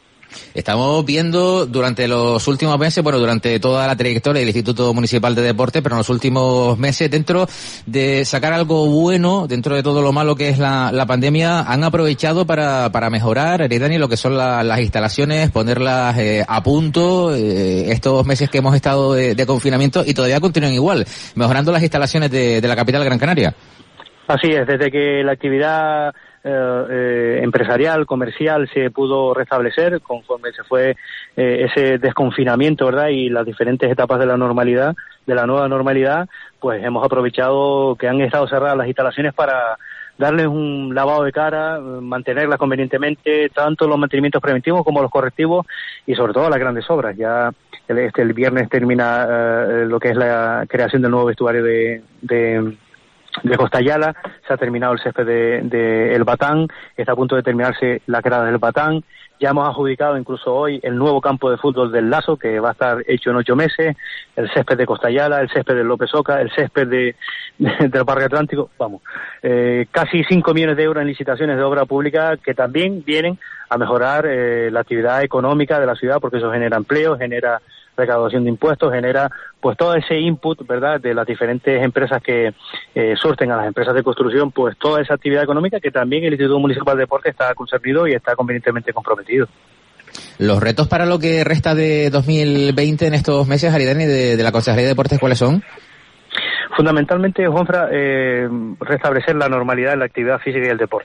Estamos viendo durante los últimos meses, bueno, durante toda la trayectoria del Instituto Municipal de Deportes, pero en los últimos meses, dentro de sacar algo bueno, dentro de todo lo malo que es la, la pandemia, han aprovechado para, para mejorar, Aridani, lo que son la, las instalaciones, ponerlas eh, a punto, eh, estos meses que hemos estado de, de confinamiento y todavía continúan igual, mejorando las instalaciones de, de la capital Gran Canaria. Así es, desde que la actividad Eh, eh, empresarial, comercial se pudo restablecer conforme se fue eh, ese desconfinamiento, ¿verdad? Y las diferentes etapas de la normalidad, de la nueva normalidad, pues hemos aprovechado que han estado cerradas las instalaciones para darles un lavado de cara, mantenerlas convenientemente, tanto los mantenimientos preventivos como los correctivos y sobre todo las grandes obras. Ya el, este, el viernes termina eh, lo que es la creación del nuevo vestuario de, de de Costayala, se ha terminado el césped de, de El Batán, está a punto de terminarse la grada del Batán, ya hemos adjudicado incluso hoy el nuevo campo de fútbol del Lazo, que va a estar hecho en ocho meses, el césped de Costayala, el césped de López Oca, el césped de, de, del Parque Atlántico, vamos, eh, casi cinco millones de euros en licitaciones de obra pública que también vienen a mejorar eh, la actividad económica de la ciudad, porque eso genera empleo, genera recaudación de impuestos, genera pues todo ese input, ¿verdad?, de las diferentes empresas que eh, surten a las empresas de construcción, pues toda esa actividad económica que también el Instituto Municipal de Deportes está concernido y está convenientemente comprometido. Los retos para lo que resta de dos mil veinte en estos meses, Aridani, de, de la Consejería de Deportes, ¿cuáles son? Fundamentalmente, Juanfra, eh, restablecer la normalidad en la actividad física y el deporte.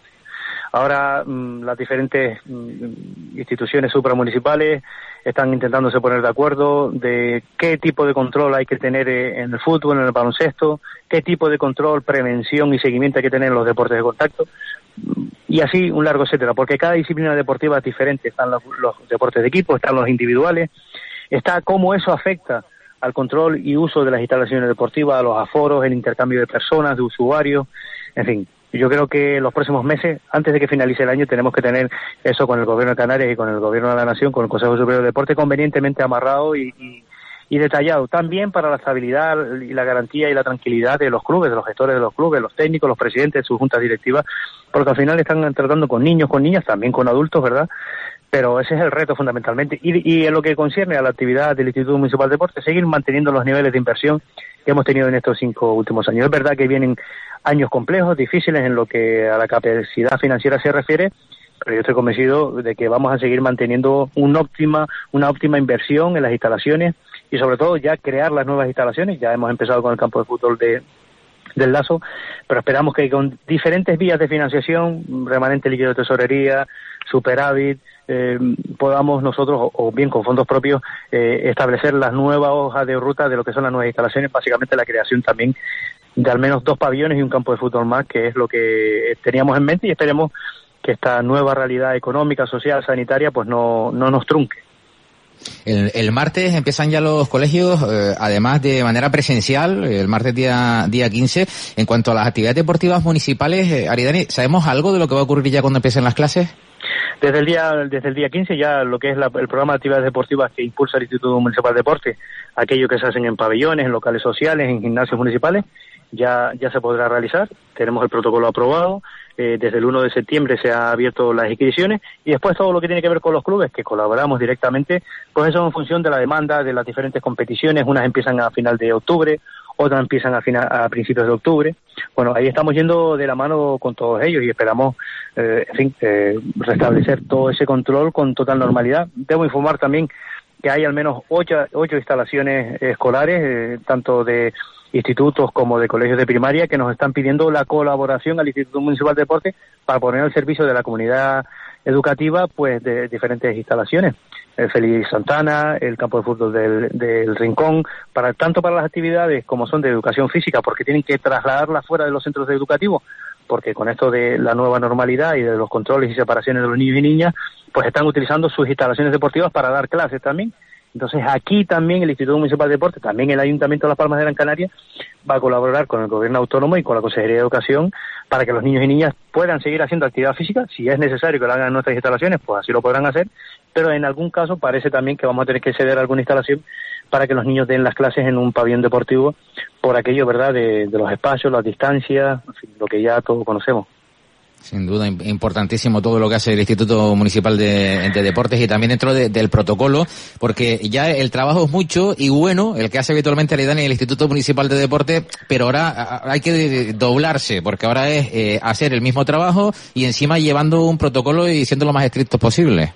Ahora mmm, las diferentes mmm, instituciones supramunicipales están intentándose poner de acuerdo de qué tipo de control hay que tener en el fútbol, en el baloncesto, qué tipo de control, prevención y seguimiento hay que tener en los deportes de contacto, y así un largo etcétera, porque cada disciplina deportiva es diferente. Están los, los deportes de equipo, están los individuales, está cómo eso afecta al control y uso de las instalaciones deportivas, a los aforos, el intercambio de personas, de usuarios, en fin. Yo creo que los próximos meses, antes de que finalice el año, tenemos que tener eso con el Gobierno de Canarias y con el Gobierno de la Nación, con el Consejo Superior de Deporte, convenientemente amarrado y, y, y detallado, también para la estabilidad y la garantía y la tranquilidad de los clubes, de los gestores de los clubes, los técnicos, los presidentes de sus juntas directivas, porque al final están tratando con niños, con niñas, también con adultos, ¿verdad? Pero ese es el reto fundamentalmente. Y, y en lo que concierne a la actividad del Instituto Municipal de Deportes, seguir manteniendo los niveles de inversión que hemos tenido en estos cinco últimos años. Es verdad que vienen años complejos, difíciles en lo que a la capacidad financiera se refiere, pero yo estoy convencido de que vamos a seguir manteniendo una óptima, una óptima inversión en las instalaciones y sobre todo ya crear las nuevas instalaciones. Ya hemos empezado con el campo de fútbol de del Lazo, pero esperamos que con diferentes vías de financiación, remanente líquido de tesorería, superávit, eh, podamos nosotros, o, o bien con fondos propios, eh, establecer las nuevas hojas de ruta de lo que son las nuevas instalaciones, básicamente la creación también de al menos dos pabellones y un campo de fútbol más, que es lo que teníamos en mente, y esperemos que esta nueva realidad económica, social, sanitaria, pues no, no nos trunque. El, el martes empiezan ya los colegios, eh, además de manera presencial, el martes día día quince. En cuanto a las actividades deportivas municipales, eh, Aridani, ¿sabemos algo de lo que va a ocurrir ya cuando empiecen las clases? Desde el día desde el día quince ya lo que es la, el programa de actividades deportivas que impulsa el Instituto Municipal de Deportes, aquello que se hacen en pabellones, en locales sociales, en gimnasios municipales, ya ya se podrá realizar. Tenemos el protocolo aprobado. Eh, desde el uno de septiembre se han abierto las inscripciones y después todo lo que tiene que ver con los clubes, que colaboramos directamente, pues eso en función de la demanda de las diferentes competiciones. Unas empiezan a final de octubre, otras empiezan a, final, a principios de octubre. Bueno, ahí estamos yendo de la mano con todos ellos y esperamos, eh, en fin, eh, restablecer todo ese control con total normalidad. Debo informar también que hay al menos ocho, ocho instalaciones escolares, eh, tanto de institutos como de colegios de primaria, que nos están pidiendo la colaboración al Instituto Municipal de Deportes para poner al servicio de la comunidad educativa pues de diferentes instalaciones. El Félix Santana, el campo de fútbol del, del Rincón, para tanto para las actividades como son de educación física, porque tienen que trasladarlas fuera de los centros educativos, porque con esto de la nueva normalidad y de los controles y separaciones de los niños y niñas, pues están utilizando sus instalaciones deportivas para dar clases también. Entonces aquí también el Instituto Municipal de Deportes, también el Ayuntamiento de Las Palmas de Gran Canaria va a colaborar con el Gobierno Autónomo y con la Consejería de Educación para que los niños y niñas puedan seguir haciendo actividad física. Si es necesario que lo hagan en nuestras instalaciones, pues así lo podrán hacer, pero en algún caso parece también que vamos a tener que ceder alguna instalación para que los niños den las clases en un pabellón deportivo por aquello, ¿verdad?, de, de los espacios, las distancias, en fin, lo que ya todos conocemos. Sin duda, importantísimo todo lo que hace el Instituto Municipal de, de Deportes y también dentro de, del protocolo, porque ya el trabajo es mucho y bueno, el que hace habitualmente Aridani en el Instituto Municipal de Deportes, pero ahora hay que doblarse, porque ahora es eh, hacer el mismo trabajo y encima llevando un protocolo y siendo lo más estrictos posible.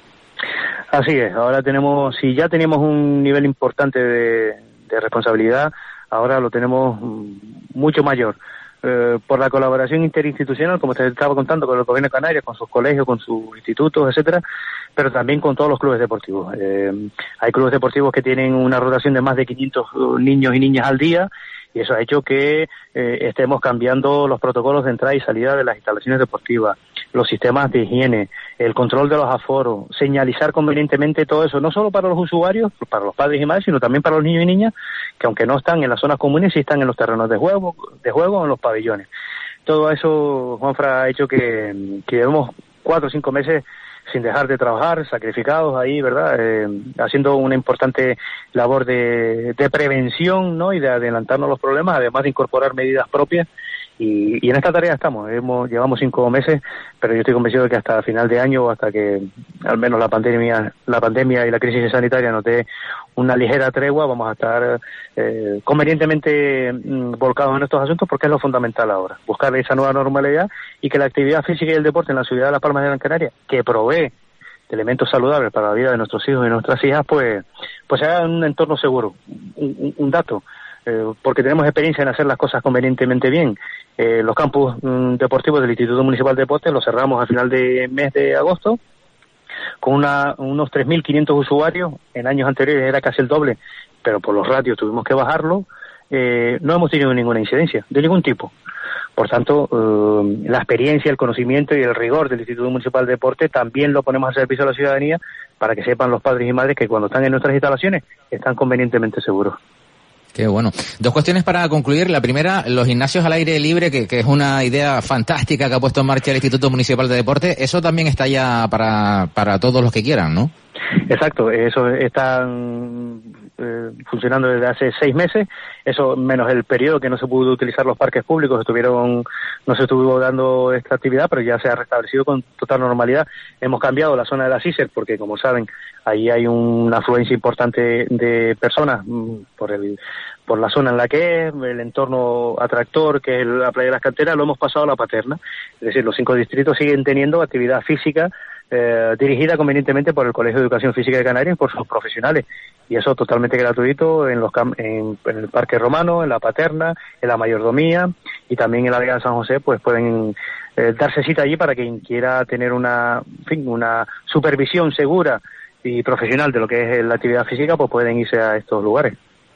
Así es, ahora tenemos, si ya teníamos un nivel importante de, de responsabilidad, ahora lo tenemos mucho mayor. Eh, por la colaboración interinstitucional, como te estaba contando, con el Gobierno de Canarias, con sus colegios, con sus institutos, etcétera, pero también con todos los clubes deportivos. Eh, hay clubes deportivos que tienen una rotación de más de quinientos niños y niñas al día, y eso ha hecho que eh, estemos cambiando los protocolos de entrada y salida de las instalaciones deportivas, los sistemas de higiene, el control de los aforos, señalizar convenientemente todo eso, no solo para los usuarios, para los padres y madres, sino también para los niños y niñas, que aunque no están en las zonas comunes, sí están en los terrenos de juego, de juego o en los pabellones. Todo eso, Juanfra, ha hecho que, que llevemos cuatro o cinco meses sin dejar de trabajar, sacrificados ahí, ¿verdad? Eh, haciendo una importante labor de, de prevención, ¿no? Y de adelantarnos los problemas, además de incorporar medidas propias. Y, y en esta tarea estamos, hemos llevamos cinco meses, pero yo estoy convencido de que hasta final de año, o hasta que al menos la pandemia, la pandemia y la crisis sanitaria nos dé una ligera tregua, vamos a estar eh, convenientemente mm, volcados en estos asuntos, porque es lo fundamental ahora, buscar esa nueva normalidad y que la actividad física y el deporte en la ciudad de Las Palmas de Gran Canaria, que provee de elementos saludables para la vida de nuestros hijos y nuestras hijas, pues pues sea en un entorno seguro. Un, un, un dato, eh, porque tenemos experiencia en hacer las cosas convenientemente bien. Eh, los campus mm, deportivos del Instituto Municipal de Deportes los cerramos a final de mes de agosto, con una, unos tres mil quinientos usuarios. En años anteriores era casi el doble, pero por los ratios tuvimos que bajarlo. Eh, no hemos tenido ninguna incidencia, de ningún tipo. Por tanto, eh, la experiencia, el conocimiento y el rigor del Instituto Municipal de Deportes también lo ponemos al servicio de la ciudadanía, para que sepan los padres y madres que cuando están en nuestras instalaciones están convenientemente seguros. Qué bueno. Dos cuestiones para concluir. La primera, los gimnasios al aire libre, que, que es una idea fantástica que ha puesto en marcha el Instituto Municipal de Deportes. Eso también está ya para, para todos los que quieran, ¿no? Exacto. Eso están eh, funcionando desde hace seis meses, eso menos el periodo que no se pudo utilizar los parques públicos, estuvieron, no se estuvo dando esta actividad, pero ya se ha restablecido con total normalidad. Hemos cambiado la zona de la C I S E R porque, como saben, ahí hay una afluencia importante de personas mmm, por el por la zona en la que es, el entorno atractor que es la playa de las Canteras, lo hemos pasado a la Paterna. Es decir, los cinco distritos siguen teniendo actividad física eh, dirigida convenientemente por el Colegio de Educación Física de Canarias y por sus profesionales. Y eso totalmente gratuito en los cam- en, en el Parque Romano, en la Paterna, en la Mayordomía y también en la Vega de San José, pues pueden eh, darse cita allí para quien quiera tener una, en fin, una supervisión segura y profesional de lo que es la actividad física, pues pueden irse a estos lugares.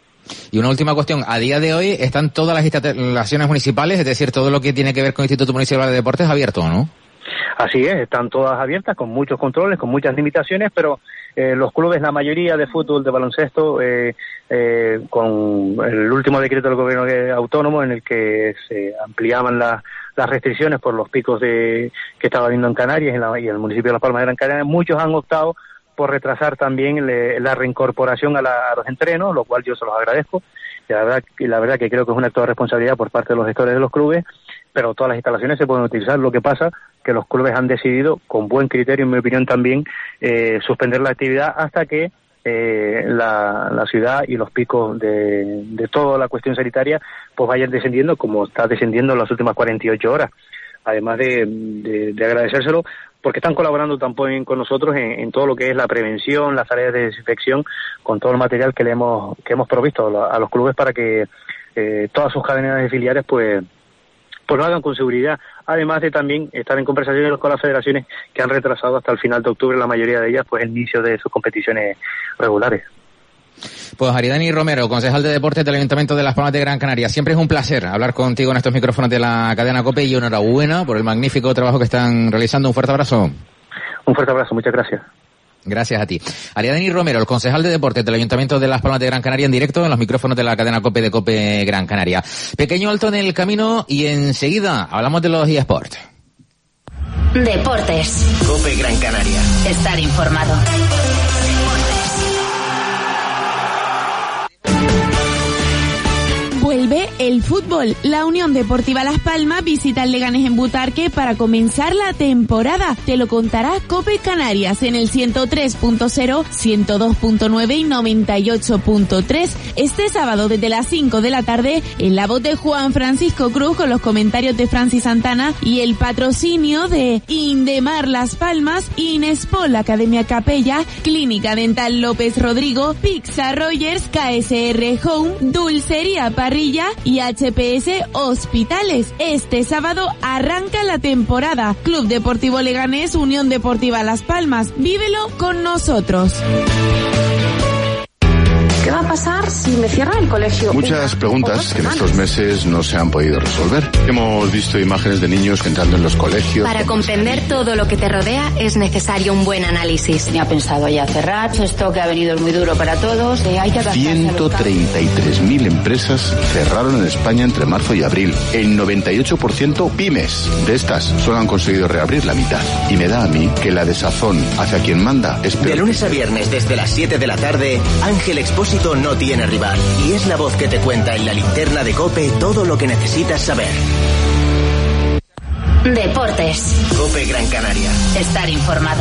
Y una última cuestión, a día de hoy están todas las instalaciones municipales, es decir, todo lo que tiene que ver con el Instituto Municipal de Deportes abierto, ¿no? Así es, están todas abiertas, con muchos controles, con muchas limitaciones, pero eh, los clubes, la mayoría de fútbol, de baloncesto, eh, eh, con el último decreto del gobierno autónomo en el que se ampliaban las las restricciones por los picos de que estaba habiendo en Canarias y en, la, y en el municipio de Las Palmas de Gran Canaria, muchos han optado por retrasar también le, la reincorporación a, la, a los entrenos, lo cual yo se los agradezco. Y la verdad, y la verdad que creo que es un acto de responsabilidad por parte de los gestores de los clubes, pero todas las instalaciones se pueden utilizar. Lo que pasa que los clubes han decidido, con buen criterio, en mi opinión también, eh, suspender la actividad hasta que eh, la, la ciudad y los picos de, de toda la cuestión sanitaria pues vayan descendiendo como está descendiendo en las últimas cuarenta y ocho horas. Además de, de, de agradecérselo, porque están colaborando también con nosotros en, en todo lo que es la prevención, las áreas de desinfección, con todo el material que le hemos que hemos provisto a, la, a los clubes para que eh, todas sus cadenas de filiales pues pues lo hagan con seguridad, además de también estar en conversaciones con las federaciones que han retrasado hasta el final de octubre, la mayoría de ellas, pues el inicio de sus competiciones regulares. Pues Aridani Romero, concejal de Deportes del Ayuntamiento de Las Palmas de Gran Canaria. Siempre es un placer hablar contigo en estos micrófonos de la cadena COPE y enhorabuena por el magnífico trabajo que están realizando. Un fuerte abrazo. Un fuerte abrazo, muchas gracias. Gracias a ti. Aridani Romero, el concejal de Deportes del Ayuntamiento de Las Palmas de Gran Canaria, en directo en los micrófonos de la cadena COPE de COPE Gran Canaria. Pequeño alto en el camino y enseguida hablamos de los eSports. Deportes. COPE Gran Canaria. Estar informado. Vuelve el fútbol. La Unión Deportiva Las Palmas visita el Leganés en Butarque para comenzar la temporada. Te lo contará COPE Canarias en el ciento tres punto cero, ciento dos punto nueve y noventa y ocho punto tres. Este sábado desde las cinco de la tarde en la voz de Juan Francisco Cruz con los comentarios de Francis Santana y el patrocinio de Indemar Las Palmas, Inespol Academia Capella, Clínica Dental López Rodrigo, Pizza Rogers, K S R Home, Dulcería Parrilla y H P S Hospitales. Este sábado arranca la temporada. Club Deportivo Leganés, Unión Deportiva Las Palmas. Vívelo con nosotros. ¿Qué va a pasar si me cierran el colegio? Muchas preguntas que en estos meses no se han podido resolver. Hemos visto imágenes de niños entrando en los colegios. Para comprender todo lo que te rodea es necesario un buen análisis. Me ha pensado ya cerrar, esto que ha venido es muy duro para todos. Eh, hay que ciento treinta y tres mil empresas cerraron en España entre marzo y abril. El noventa y ocho por ciento pymes. De estas solo han conseguido reabrir la mitad. Y me da a mí que la desazón hacia quien manda es peor. De lunes a viernes desde las siete de la tarde, Ángel Expósito no tiene rival y es la voz que te cuenta en la linterna de COPE todo lo que necesitas saber. Deportes. COPE Gran Canaria. Estar informado.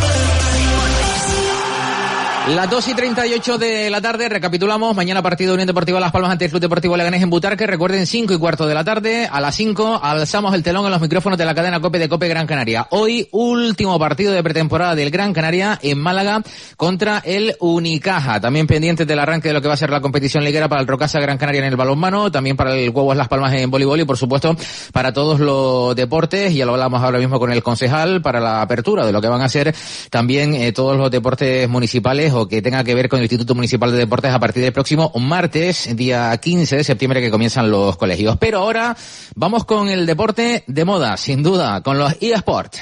Las dos y treinta y ocho de la tarde, recapitulamos, mañana partido Unión Deportiva Las Palmas ante el Club Deportivo Leganés en Butarque, recuerden cinco y cuarto de la tarde, a las cinco alzamos el telón en los micrófonos de la cadena COPE de COPE Gran Canaria. Hoy, último partido de pretemporada del Gran Canaria en Málaga contra el Unicaja, también pendientes del arranque de lo que va a ser la competición liguera para el Rocasa Gran Canaria en el balonmano, también para el Huevos Las Palmas en voleibol y por supuesto para todos los deportes, ya lo hablamos ahora mismo con el concejal, para la apertura de lo que van a ser también eh, todos los deportes municipales o que tenga que ver con el Instituto Municipal de Deportes a partir del próximo martes, día quince de septiembre, que comienzan los colegios. Pero ahora vamos con el deporte de moda, sin duda, con los eSports.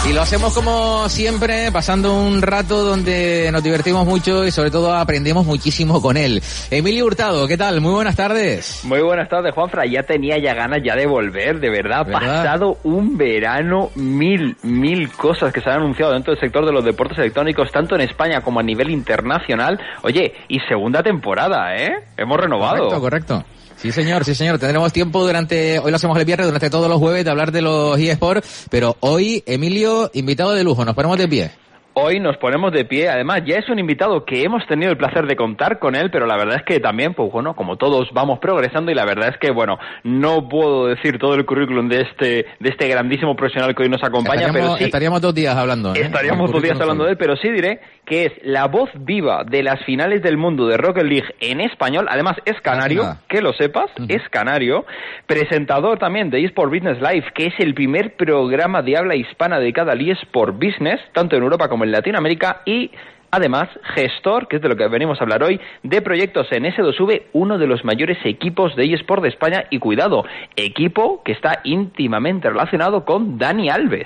Y lo hacemos como siempre, pasando un rato donde nos divertimos mucho y sobre todo aprendemos muchísimo con él. Emilio Hurtado, ¿qué tal? Muy buenas tardes. Muy buenas tardes, Juanfra. Ya tenía ya ganas ya de volver, de verdad. Ha pasado un verano, mil, mil cosas que se han anunciado dentro del sector de los deportes electrónicos, tanto en España como a nivel internacional. Oye, y segunda temporada, ¿eh? Hemos renovado. Correcto, correcto. Sí, señor, sí, señor. Tendremos tiempo durante, hoy lo hacemos el viernes, durante todos los jueves de hablar de los eSports, pero hoy, Emilio, invitado de lujo, nos ponemos de pie. Hoy nos ponemos de pie, además ya es un invitado que hemos tenido el placer de contar con él, pero la verdad es que también, pues bueno, como todos vamos progresando y la verdad es que, bueno, no puedo decir todo el currículum de este de este grandísimo profesional que hoy nos acompaña, estaríamos, pero sí... Estaríamos dos días hablando, ¿eh? Estaríamos dos días hablando de él, pero sí diré que es la voz viva de las finales del mundo de Rocket League en español, además es canario, ah, que lo sepas, uh-huh. es canario, presentador también de eSport Business Live, que es el primer programa de habla hispana dedicado al eSport Business, tanto en Europa como en Latinoamérica, y además gestor, que es de lo que venimos a hablar hoy, de proyectos en ese dos V, uno de los mayores equipos de eSport de España, y cuidado, equipo que está íntimamente relacionado con Dani Alves.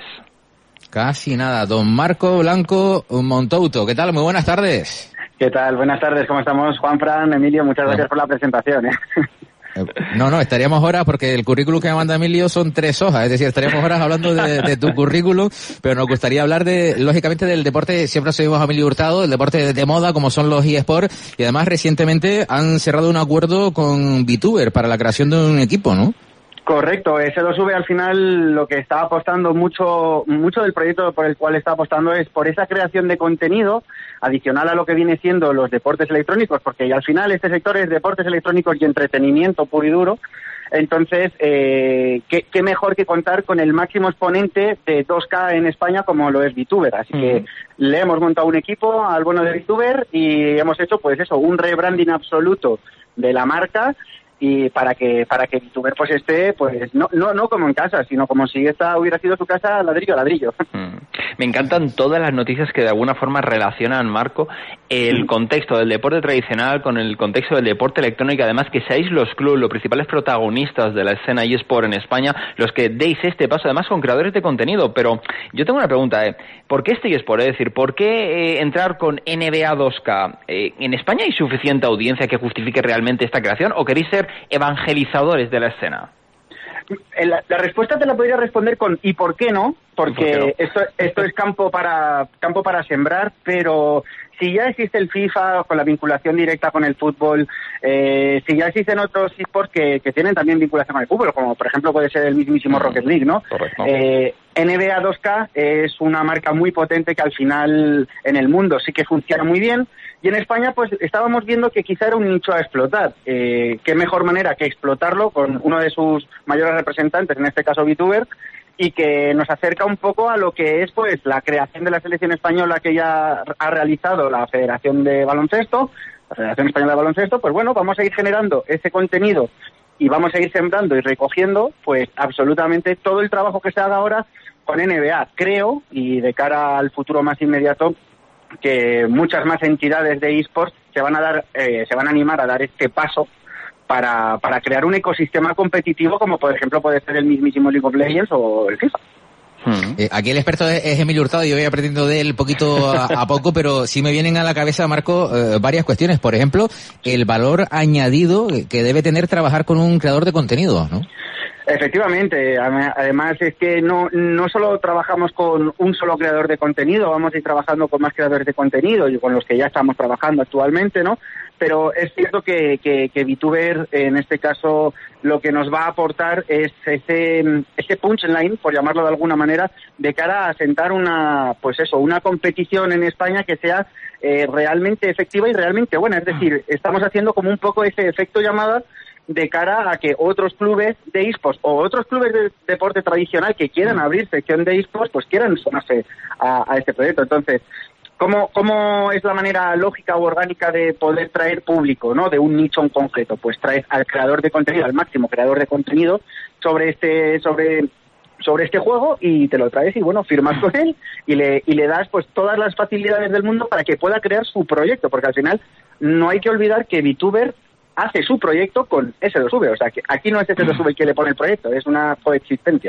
Casi nada. Don Marco Blanco Montouto, ¿qué tal? Muy buenas tardes. ¿Qué tal? Buenas tardes, ¿cómo estamos? Juanfran, Emilio, muchas gracias por la presentación, ¿eh? No, no, estaríamos horas porque el currículum que me manda Emilio son tres hojas, es decir, estaríamos horas hablando de, de tu currículum, pero nos gustaría hablar de, lógicamente, del deporte. Siempre seguimos a Emilio Hurtado, el deporte de moda como son los eSports, y además recientemente han cerrado un acuerdo con VTuber para la creación de un equipo, ¿no? Correcto, ese dos V al final lo que está apostando mucho, mucho del proyecto por el cual está apostando es por esa creación de contenido adicional a lo que viene siendo los deportes electrónicos, porque al final este sector es deportes electrónicos y entretenimiento puro y duro. Entonces, eh, ¿qué, qué mejor que contar con el máximo exponente de dos K en España como lo es VTuber. Así mm. que le hemos montado un equipo al bueno de VTuber y hemos hecho pues eso, un rebranding absoluto de la marca, y para que para que VTuber pues esté pues no no no como en casa, sino como si esta hubiera sido su casa ladrillo a ladrillo. Mm. Me encantan todas las noticias que de alguna forma relacionan, Marco, el mm. contexto del deporte tradicional con el contexto del deporte electrónico, además que seáis los clubes, los principales protagonistas de la escena eSport en España, los que deis este paso, además con creadores de contenido. Pero yo tengo una pregunta, ¿eh? ¿Por qué este eSport? Es decir, ¿por qué eh, entrar con N B A dos K? Eh, ¿En España hay suficiente audiencia que justifique realmente esta creación o queréis ser evangelizadores de la escena? La, la respuesta te la podría responder con ¿y por qué no? Porque ¿por qué no? esto esto es campo para campo para sembrar, pero si ya existe el FIFA con la vinculación directa con el fútbol, eh, si ya existen otros esports que, que tienen también vinculación con el fútbol, como por ejemplo puede ser el mismísimo Rocket League, ¿no? Correcto. Eh, N B A dos K es una marca muy potente que al final en el mundo sí que funciona muy bien, y en España pues estábamos viendo que quizá era un nicho a explotar. Eh, qué mejor manera que explotarlo con uno de sus mayores representantes, en este caso VTuber, y que nos acerca un poco a lo que es pues la creación de la selección española que ya ha realizado la Federación de Baloncesto, la Federación Española de Baloncesto. Pues bueno, vamos a ir generando ese contenido y vamos a ir sembrando y recogiendo pues absolutamente todo el trabajo que se haga ahora con N B A. Creo, y de cara al futuro más inmediato, que muchas más entidades de eSports se van a dar, eh, se van a animar a dar este paso para, para crear un ecosistema competitivo como por ejemplo puede ser el mismísimo League of Legends o el FIFA. Eh, aquí el experto es, es Emilio Hurtado y yo voy aprendiendo de él poquito a, a poco, pero sí me vienen a la cabeza, Marco, eh, varias cuestiones. Por ejemplo, el valor añadido que debe tener trabajar con un creador de contenido, ¿no? Efectivamente, además es que no no solo trabajamos con un solo creador de contenido, vamos a ir trabajando con más creadores de contenido y con los que ya estamos trabajando actualmente, ¿no? Pero es cierto que, que, que VTuber, en este caso, lo que nos va a aportar es ese, ese punchline, por llamarlo de alguna manera, de cara a sentar una, pues eso, una competición en España que sea eh, realmente efectiva y realmente buena. Es decir, estamos haciendo como un poco ese efecto llamada de cara a que otros clubes de eSports o otros clubes de deporte tradicional que quieran abrir sección de eSports, pues quieran sumarse a, a este proyecto. Entonces, ¿cómo, ¿cómo es la manera lógica o orgánica de poder traer público, ¿no? De un nicho en concreto? Pues traes al creador de contenido, al máximo creador de contenido sobre este, sobre sobre este juego y te lo traes y bueno, firmas con él y le, y le das pues todas las facilidades del mundo para que pueda crear su proyecto, porque al final no hay que olvidar que VTuber hace su proyecto con ese dos V, o sea que aquí no es ese dos V el que le pone el proyecto, es una coexistencia, ¿no?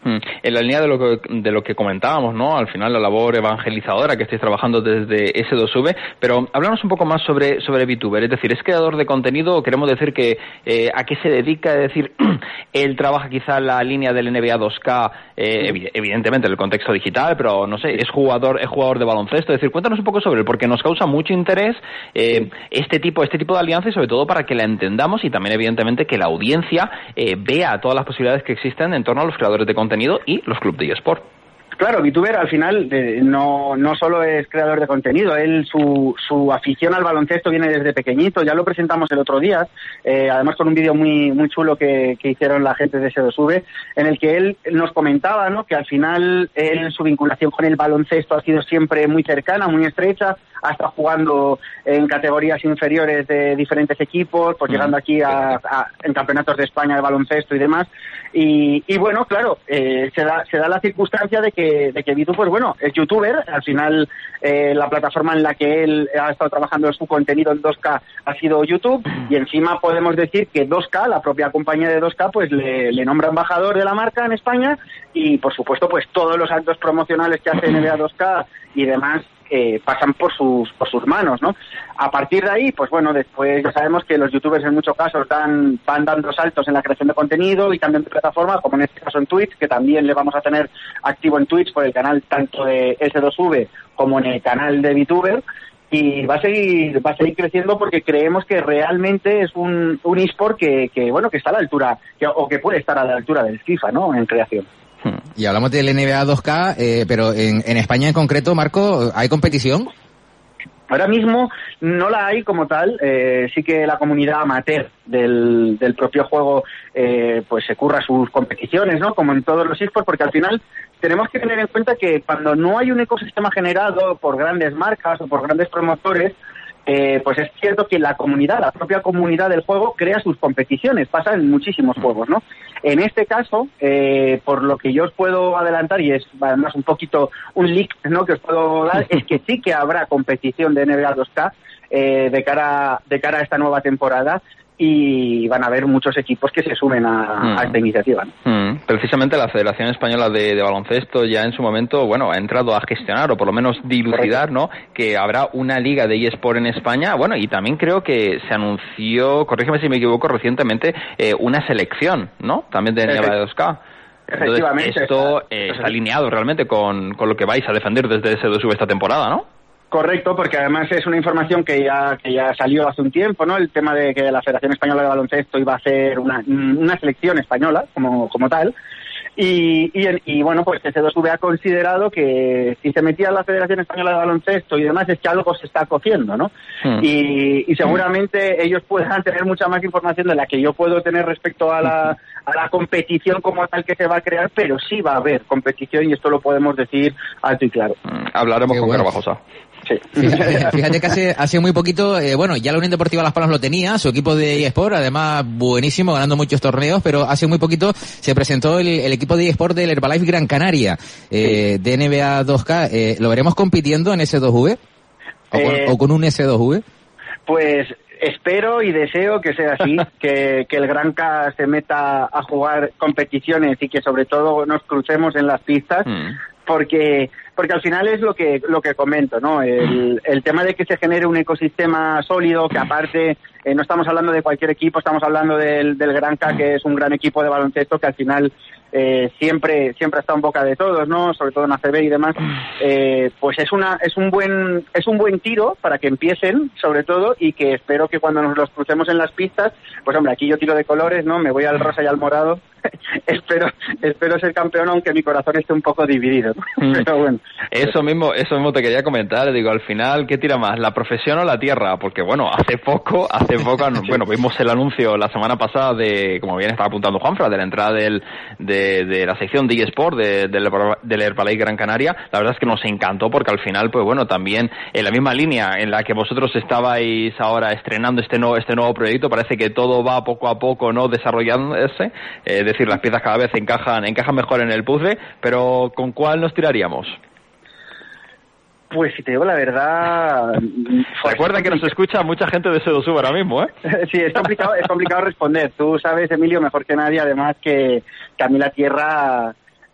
En la línea de lo que de lo que comentábamos, ¿no? Al final la labor evangelizadora que estáis trabajando desde ese dos ve, pero háblanos un poco más sobre sobre VTuber, es decir, ¿es creador de contenido o queremos decir que eh, a qué se dedica? Es decir, él trabaja quizá la línea del N B A dos K, eh, evidentemente en el contexto digital, pero no sé, es jugador es jugador de baloncesto, es decir, cuéntanos un poco sobre él, porque nos causa mucho interés eh, este tipo este tipo de alianza y sobre todo para que la entendamos y también evidentemente que la audiencia eh, vea todas las posibilidades que existen en torno a los creadores de contenido y los clubes de eSport. Claro, VTuber al final eh, no no solo es creador de contenido, él su su afición al baloncesto viene desde pequeñito, ya lo presentamos el otro día, eh, además con un vídeo muy muy chulo que, que hicieron la gente de ese dos ve, en el que él nos comentaba, ¿no?, que al final él, su vinculación con el baloncesto ha sido siempre muy cercana, muy estrecha, ha estado jugando en categorías inferiores de diferentes equipos, pues llegando aquí a, a en campeonatos de España de baloncesto y demás, y, y bueno, claro, eh, se da se da la circunstancia de que de que Vitu, pues bueno, es youtuber, al final eh, la plataforma en la que él ha estado trabajando su contenido en dos K ha sido YouTube, y encima podemos decir que dos K, la propia compañía de dos K, pues le, le nombra embajador de la marca en España, y por supuesto pues todos los actos promocionales que hace N B A dos K y demás Eh, pasan por sus por sus manos, ¿no? A partir de ahí, pues bueno, después ya sabemos que los youtubers en muchos casos dan, van dando saltos en la creación de contenido y cambian de plataforma, como en este caso en Twitch, que también le vamos a tener activo en Twitch por el canal tanto de ese dos ve como en el canal de VTuber, y va a seguir va a seguir creciendo porque creemos que realmente es un, un eSport que, que bueno que está a la altura que, o que puede estar a la altura del FIFA, ¿no?, en creación. Y hablamos del N B A dos K, eh, pero en, en España en concreto, Marco, ¿hay competición? Ahora mismo no la hay como tal, eh, sí que la comunidad amateur del, del propio juego eh, pues se curra sus competiciones, ¿no?, como en todos los eSports, porque al final tenemos que tener en cuenta que cuando no hay un ecosistema generado por grandes marcas o por grandes promotores, Eh, pues es cierto que la comunidad, la propia comunidad del juego crea sus competiciones, pasa en muchísimos juegos, ¿no? En este caso, eh, por lo que yo os puedo adelantar, y es además un poquito un leak, ¿no?, que os puedo dar, es que sí que habrá competición de N B A dos K eh, de cara de cara a esta nueva temporada, y van a haber muchos equipos que se sumen a, mm. a esta iniciativa, ¿no? Mm. Precisamente la Federación Española de, de Baloncesto ya en su momento, bueno, ha entrado a gestionar o por lo menos dilucidar, ¿no?, que habrá una liga de eSport en España, bueno, y también creo que se anunció, corrígeme si me equivoco, recientemente eh, una selección, ¿no?, también de N B A dos K. Entonces, esto eh, está alineado realmente con, con lo que vais a defender desde ese dos ve esta temporada, ¿no? Correcto, porque además es una información que ya que ya salió hace un tiempo, ¿no? El tema de que la Federación Española de Baloncesto iba a hacer una, una selección española como como tal. Y, y, y bueno, pues ese dos ve ha considerado que si se metía la Federación Española de Baloncesto y demás es que algo se está cociendo, ¿no? Mm. Y, y seguramente mm. ellos puedan tener mucha más información de la que yo puedo tener respecto a la, a la competición como tal que se va a crear, pero sí va a haber competición y esto lo podemos decir alto y claro. Mm. Hablaremos Qué con bueno. Carvajosa. Sí. Fíjate, fíjate que hace, hace muy poquito, eh, bueno, ya la Unión Deportiva Las Palmas lo tenía, su equipo de eSport, además buenísimo, ganando muchos torneos, pero hace muy poquito se presentó el, el equipo de eSport del Herbalife Gran Canaria, eh, de N B A dos K. Eh, ¿Lo veremos compitiendo en ese dos ve? ¿O, eh, con, ¿O con un ese dos ve? Pues espero y deseo que sea así, que, que el Gran K se meta a jugar competiciones y que sobre todo nos crucemos en las pistas, mm. porque... porque al final es lo que lo que comento, ¿no? El, el tema de que se genere un ecosistema sólido, que aparte eh, no estamos hablando de cualquier equipo, estamos hablando del, del Gran K, que es un gran equipo de baloncesto que al final eh, siempre siempre está en boca de todos, ¿no? Sobre todo en A C B y demás. Eh, pues es una es un buen es un buen tiro para que empiecen, sobre todo, y que espero que cuando nos los crucemos en las pistas, pues hombre, aquí yo tiro de colores, ¿no? Me voy al rosa y al morado. espero espero ser campeón, aunque mi corazón esté un poco dividido, ¿no? Pero bueno. Eso mismo, eso mismo te quería comentar, digo, al final, ¿qué tira más, la profesión o la tierra? Porque bueno, hace poco, hace poco, bueno, vimos el anuncio la semana pasada de, como bien estaba apuntando Juanfra, de la entrada del, de, de la sección de eSport de, de, del Herbalife Gran Canaria. La verdad es que nos encantó porque al final, pues bueno, también en la misma línea en la que vosotros estabais ahora estrenando este nuevo, este nuevo proyecto, parece que todo va poco a poco, ¿no?, desarrollándose, es decir, las piezas cada vez encajan, encajan mejor en el puzzle, pero ¿con cuál nos tiraríamos? Pues si te digo la verdad... Recuerda que nos escucha mucha gente de ese dos ve ahora mismo, ¿eh? Sí, es complicado, es complicado responder. Tú sabes, Emilio, mejor que nadie, además, que, que a mí la tierra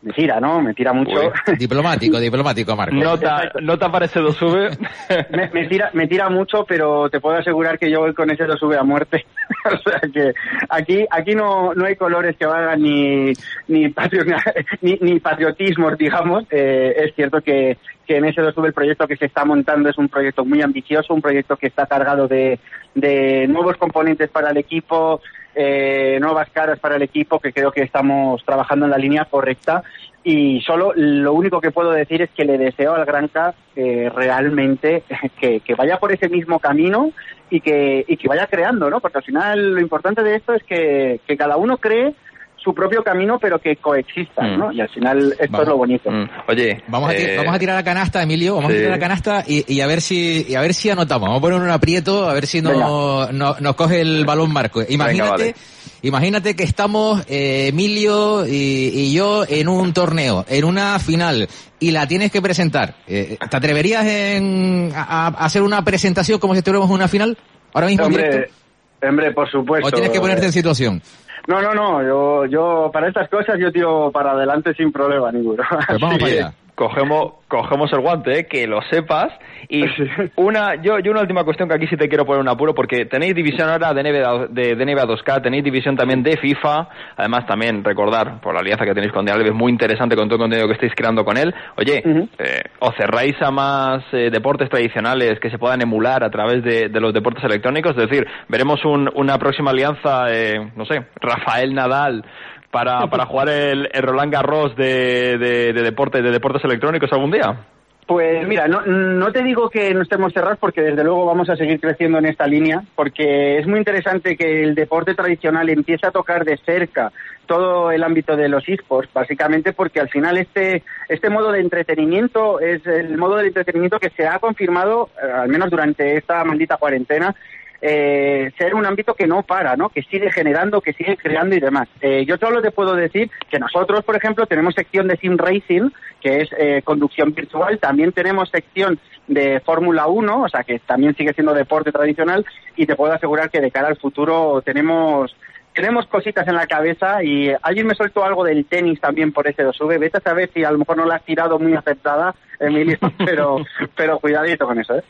me tira, ¿no? Me tira mucho. Uy, diplomático, diplomático, Marco. No te, no te aparece dos V. me, me, tira, me tira mucho, pero te puedo asegurar que yo voy con ese dos V a muerte. O sea que aquí aquí no no hay colores que valgan ni ni, patri- ni, ni patriotismos, digamos. Eh, es cierto que, que en ese dos V el proyecto que se está montando es un proyecto muy ambicioso, un proyecto que está cargado de, de nuevos componentes para el equipo, eh, nuevas caras para el equipo, que creo que estamos trabajando en la línea correcta. Y solo lo único que puedo decir es que le deseo al Granca eh, realmente que, que vaya por ese mismo camino y que y que vaya creando, ¿no? Porque al final lo importante de esto es que, que cada uno cree su propio camino, pero que coexistan, mm. ¿no? Y al final esto vamos. es lo bonito. Mm. Oye, vamos a, eh... vamos a tirar la canasta, Emilio, vamos sí. a tirar la canasta y, y a ver si y a ver si anotamos. Vamos a poner un aprieto, a ver si no, no nos coge el balón Marco. Imagínate. Venga, vale. Imagínate que estamos eh, Emilio y, y yo en un torneo, en una final, y la tienes que presentar. Eh, ¿Te atreverías en, a, a hacer una presentación como si estuviéramos en una final? Ahora mismo hombre, en directo. Hombre, por supuesto. ¿O tienes que ponerte en situación? No, no, no. Yo, yo para estas cosas yo tiro para adelante sin problema ninguno. Pues vamos para allá. Cogemos, cogemos el guante, ¿eh? Que lo sepas. Y una, yo, yo una última cuestión que aquí sí te quiero poner un apuro, porque tenéis división ahora de N B A, de, de N B A dos K, tenéis división también de FIFA, además también recordar, por la alianza que tenéis con Dial, es muy interesante con todo el contenido que estáis creando con él. Oye, uh-huh. eh, ¿os cerráis a más eh, deportes tradicionales que se puedan emular a través de, de los deportes electrónicos? Es decir, veremos un, una próxima alianza, eh, no sé, Rafael Nadal, para para jugar el, el Roland Garros de, de, de deportes de deportes electrónicos algún día. Pues mira, no, no te digo que no estemos cerrados, porque desde luego vamos a seguir creciendo en esta línea, porque es muy interesante que el deporte tradicional empiece a tocar de cerca todo el ámbito de los eSports, básicamente porque al final este este modo de entretenimiento es el modo de entretenimiento que se ha confirmado, al menos durante esta maldita cuarentena, Eh, ser un ámbito que no para, ¿no? Que sigue generando, que sigue creando y demás. Eh, yo solo te puedo decir que nosotros, por ejemplo, tenemos sección de Sim Racing, que es eh, conducción virtual, también tenemos sección de Fórmula uno, o sea, que también sigue siendo deporte tradicional, y te puedo asegurar que de cara al futuro tenemos tenemos cositas en la cabeza. Y alguien me soltó algo del tenis también por ese dos V, vete a saber si a lo mejor no la has tirado muy aceptada, Emilio, pero pero cuidadito con eso, ¿eh?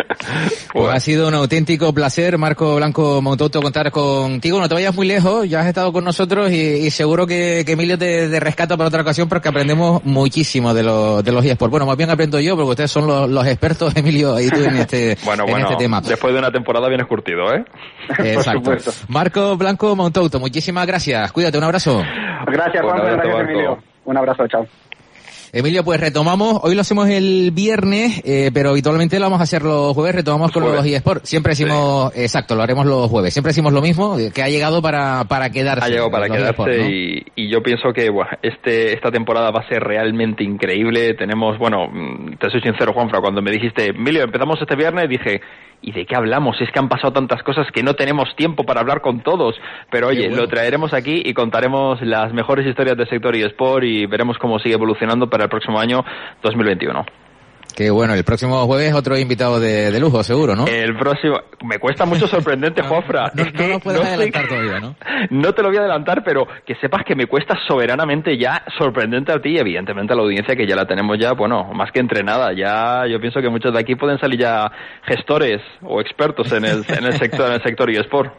Pues ha sido un auténtico placer, Marco Blanco Montouto, contar contigo. No te vayas muy lejos, ya has estado con nosotros y, y seguro que, que Emilio te, te rescata para otra ocasión, porque aprendemos muchísimo de, lo, de los eSports. Bueno, más bien aprendo yo, porque ustedes son los, los expertos, Emilio, y tú en este, bueno, en bueno, este tema. Después de una temporada bien escurtido, ¿eh? Exacto. Marco Blanco Montouto, muchísimas gracias. Cuídate, un abrazo. Gracias, Juan. Gracias, Emilio. Un abrazo, chao. Emilio, pues retomamos, hoy lo hacemos el viernes, eh, pero habitualmente lo vamos a hacer los jueves, retomamos con los eSports. Siempre decimos, sí. Exacto, lo haremos los jueves. Siempre decimos lo mismo, que ha llegado para para quedarse. Ha llegado para quedarse eSports, ¿no? y, y yo pienso que bueno, este esta temporada va a ser realmente increíble. Tenemos, bueno, te soy sincero, Juanfra, cuando me dijiste, Emilio, empezamos este viernes, dije, ¿y de qué hablamos? Es que han pasado tantas cosas que no tenemos tiempo para hablar con todos. Pero oye, bueno, lo traeremos aquí y contaremos las mejores historias del sector eSport y veremos cómo sigue evolucionando para el próximo año dos mil veintiuno. Que bueno, el próximo jueves otro invitado de, de lujo, seguro, ¿no? El próximo... Me cuesta mucho sorprendente, no, Juanfra. No, es no, que no lo puedes no adelantar sé... todavía, ¿no? No te lo voy a adelantar, pero que sepas que me cuesta soberanamente ya sorprendente a ti y evidentemente a la audiencia, que ya la tenemos ya, bueno, más que entrenada. Ya yo pienso que muchos de aquí pueden salir ya gestores o expertos en el, en el sector en el sector eSport.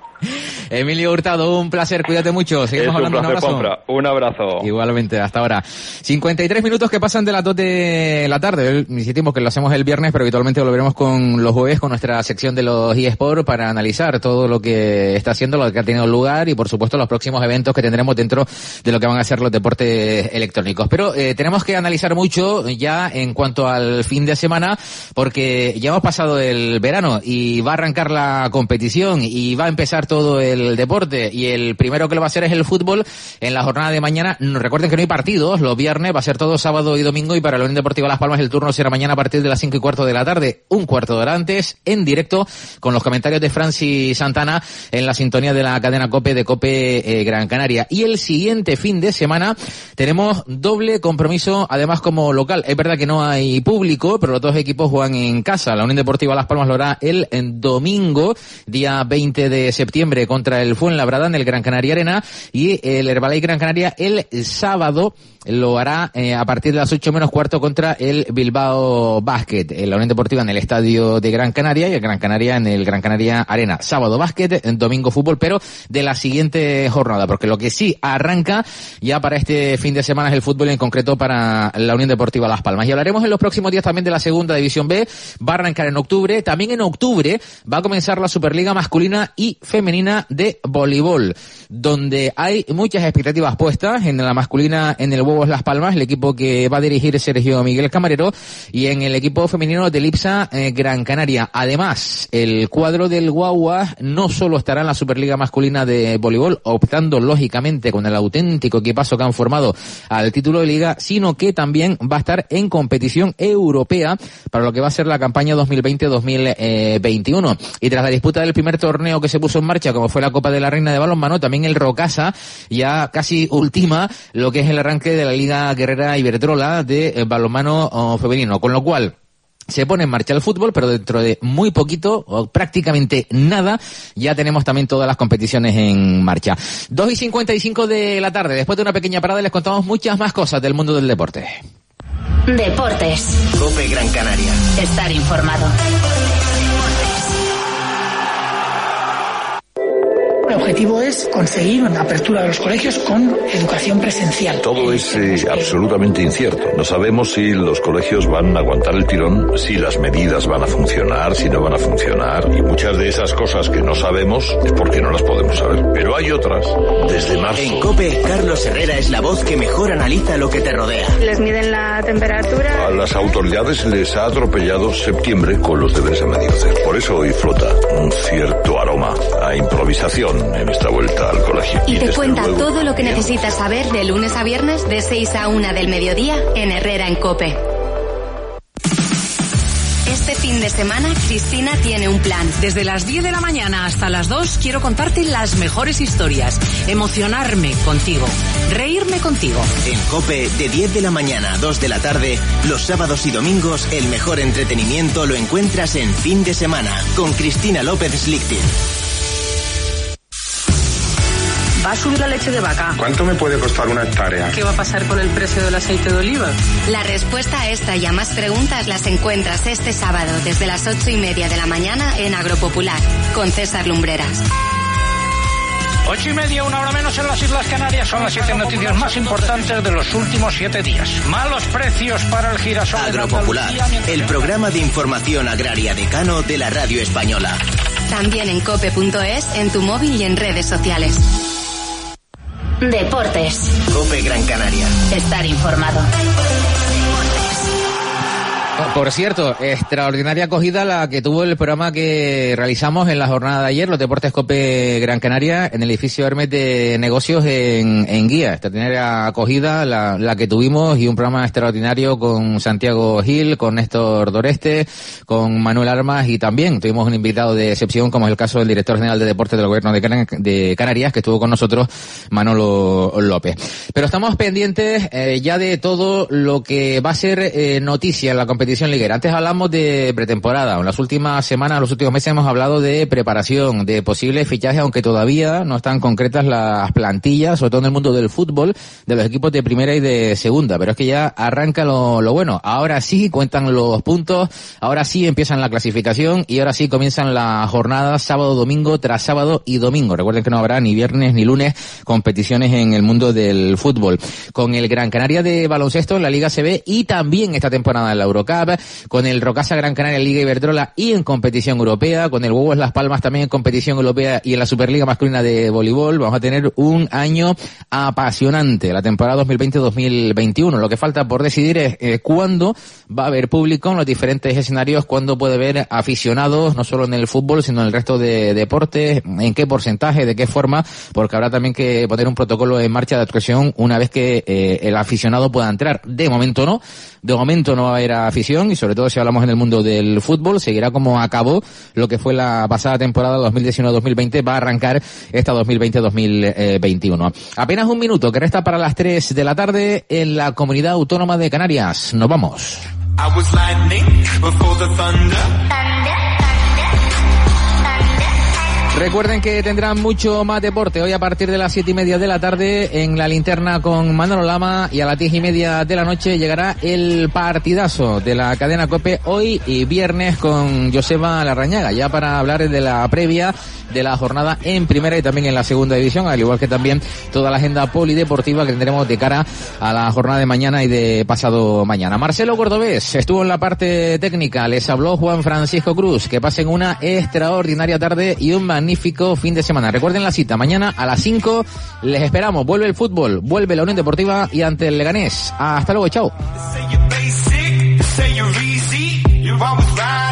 Emilio Hurtado, un placer, cuídate mucho. Seguimos es hablando, un placer, un abrazo. Compra. Un abrazo. Igualmente, hasta ahora. cincuenta y tres minutos que pasan de las dos de la tarde. Insistimos que lo hacemos el viernes, pero habitualmente lo veremos con los jueves, con nuestra sección de los eSports, para analizar todo lo que está haciendo, lo que ha tenido lugar y, por supuesto, los próximos eventos que tendremos dentro de lo que van a ser los deportes electrónicos. Pero eh, tenemos que analizar mucho ya en cuanto al fin de semana, porque ya hemos pasado el verano y va a arrancar la competición y va a empezar todo el deporte, y el primero que lo va a hacer es el fútbol en la jornada de mañana. Recuerden que no hay partidos los viernes, va a ser todo sábado y domingo, y para la Unión Deportiva Las Palmas el turno será mañana a partir de las cinco y cuarto de la tarde, un cuarto de hora antes, en directo, con los comentarios de Francis Santana en la sintonía de la cadena COPE de COPE eh, Gran Canaria. Y el siguiente fin de semana tenemos doble compromiso, además como local. Es verdad que no hay público, pero los dos equipos juegan en casa. La Unión Deportiva Las Palmas lo hará el domingo, día veinte de septiembre, contra el Fuenlabrada en el Gran Canaria Arena, y el Herbalife Gran Canaria el sábado lo hará eh, a partir de las ocho menos cuarto contra el Bilbao Basket, en la Unión Deportiva en el estadio de Gran Canaria, y el Gran Canaria en el Gran Canaria Arena. Sábado básquet, domingo fútbol, pero de la siguiente jornada, porque lo que sí arranca ya para este fin de semana es el fútbol, en concreto para la Unión Deportiva Las Palmas. Y hablaremos en los próximos días también de la segunda división B. Va a arrancar en octubre. También en octubre va a comenzar la Superliga masculina y femenina de voleibol, donde hay muchas expectativas puestas. En la masculina, en el Huevos Las Palmas, el equipo que va a dirigir Sergio Miguel Camarero, y en el equipo femenino del IPSA eh, Gran Canaria. Además, el cuadro del Guagua no solo estará en la Superliga masculina de voleibol, optando lógicamente con el auténtico equipazo que han formado al título de liga, sino que también va a estar en competición europea para lo que va a ser la campaña dos mil veinte dos mil veintiuno. Y tras la disputa del primer torneo que se puso en marcha, como fue la Copa de la Reina de Balonmano, también el Rocasa ya casi ultima lo que es el arranque de la Liga Guerrera Iberdrola de balonmano oh, femenino, con lo cual se pone en marcha el fútbol, pero dentro de muy poquito, o prácticamente nada, ya tenemos también todas las competiciones en marcha. dos y cincuenta y cinco de la tarde, después de una pequeña parada les contamos muchas más cosas del mundo del deporte. Deportes. COPE Gran Canaria. Estar informado. El objetivo es conseguir una apertura de los colegios con educación presencial. Todo es eh, absolutamente incierto. No sabemos si los colegios van a aguantar el tirón, si las medidas van a funcionar, si no van a funcionar. Y muchas de esas cosas que no sabemos es porque no las podemos saber. Pero hay otras. Desde marzo. En COPE, Carlos Herrera es la voz que mejor analiza lo que te rodea. Les miden la temperatura. A las autoridades les ha atropellado septiembre con los deberes a medio hacer. Por eso hoy flota un cierto aroma a improvisación en esta vuelta al colegio. Y, y te cuenta luego, todo lo que necesitas saber de lunes a viernes de seis a una del mediodía en Herrera en COPE. Este fin de semana, Cristina tiene un plan. Desde las diez de la mañana hasta las dos quiero contarte las mejores historias, emocionarme contigo, reírme contigo. En COPE, de diez de la mañana a dos de la tarde, los sábados y domingos, el mejor entretenimiento lo encuentras en Fin de Semana, con Cristina López Slichting. ¿Va a subir la leche de vaca? ¿Cuánto me puede costar una hectárea? ¿Qué va a pasar con el precio del aceite de oliva? La respuesta a esta y a más preguntas las encuentras este sábado desde las ocho y media de la mañana en Agropopular, con César Lumbreras. Ocho y media, una hora menos en las Islas Canarias. Son las siete noticias más importantes de los últimos siete días. Malos precios para el girasol. Agropopular, el programa de información agraria decano de la radio española. También en cope punto es, en tu móvil y en redes sociales. Deportes. COPE Gran Canaria. Estar informado. Por cierto, extraordinaria acogida la que tuvo el programa que realizamos en la jornada de ayer, los Deportes COPE Gran Canaria, en el edificio Hermes de Negocios en, en Guía. Extraordinaria acogida la, la que tuvimos, y un programa extraordinario con Santiago Gil, con Néstor Doreste, con Manuel Armas, y también tuvimos un invitado de excepción, como es el caso del director general de Deportes del Gobierno de, Can- de Canarias, que estuvo con nosotros, Manolo López. Pero estamos pendientes eh, ya de todo lo que va a ser eh, noticia en la competición liguera. Antes hablamos de pretemporada. En las últimas semanas, en los últimos meses hemos hablado de preparación, de posibles fichajes, aunque todavía no están concretas las plantillas, sobre todo en el mundo del fútbol, de los equipos de primera y de segunda. Pero es que ya arranca lo, lo bueno. Ahora sí cuentan los puntos, ahora sí empiezan la clasificación, y ahora sí comienzan las jornadas sábado, domingo, tras sábado y domingo. Recuerden que no habrá ni viernes ni lunes competiciones en el mundo del fútbol. Con el Gran Canaria de baloncesto en la Liga A C B, y también esta temporada en la Eurocup, con el Rocasa Gran Canaria Liga Iberdrola y en competición europea, con el Huevos Las Palmas también en competición europea y en la Superliga masculina de voleibol. Vamos a tener un año apasionante, la temporada dos mil veinte dos mil veintiuno. Lo que falta por decidir es eh, cuándo va a haber público en los diferentes escenarios, cuándo puede haber aficionados, no solo en el fútbol, sino en el resto de deportes, en qué porcentaje, de qué forma, porque habrá también que poner un protocolo en marcha de actuación una vez que eh, el aficionado pueda entrar. De momento no, de momento no va a haber afición, y sobre todo si hablamos en el mundo del fútbol, seguirá como acabó lo que fue la pasada temporada dos mil diecinueve dos mil veinte, va a arrancar esta dos mil veinte dos mil veintiuno. Apenas un minuto que resta para las tres de la tarde en la Comunidad Autónoma de Canarias. Nos vamos. Recuerden que tendrán mucho más deporte hoy a partir de las siete y media de la tarde en La Linterna con Manolo Lama, y a las diez y media de la noche llegará el partidazo de la cadena COPE hoy y viernes con Joseba Larrañaga, ya para hablar de la previa de la jornada en primera y también en la segunda división, al igual que también toda la agenda polideportiva que tendremos de cara a la jornada de mañana y de pasado mañana. Marcelo Cordobés estuvo en la parte técnica, les habló Juan Francisco Cruz. Que pasen una extraordinaria tarde y un magnífico fin de semana. Recuerden la cita, mañana a las cinco les esperamos. Vuelve el fútbol, vuelve la Unión Deportiva y ante el Leganés. Hasta luego, chao.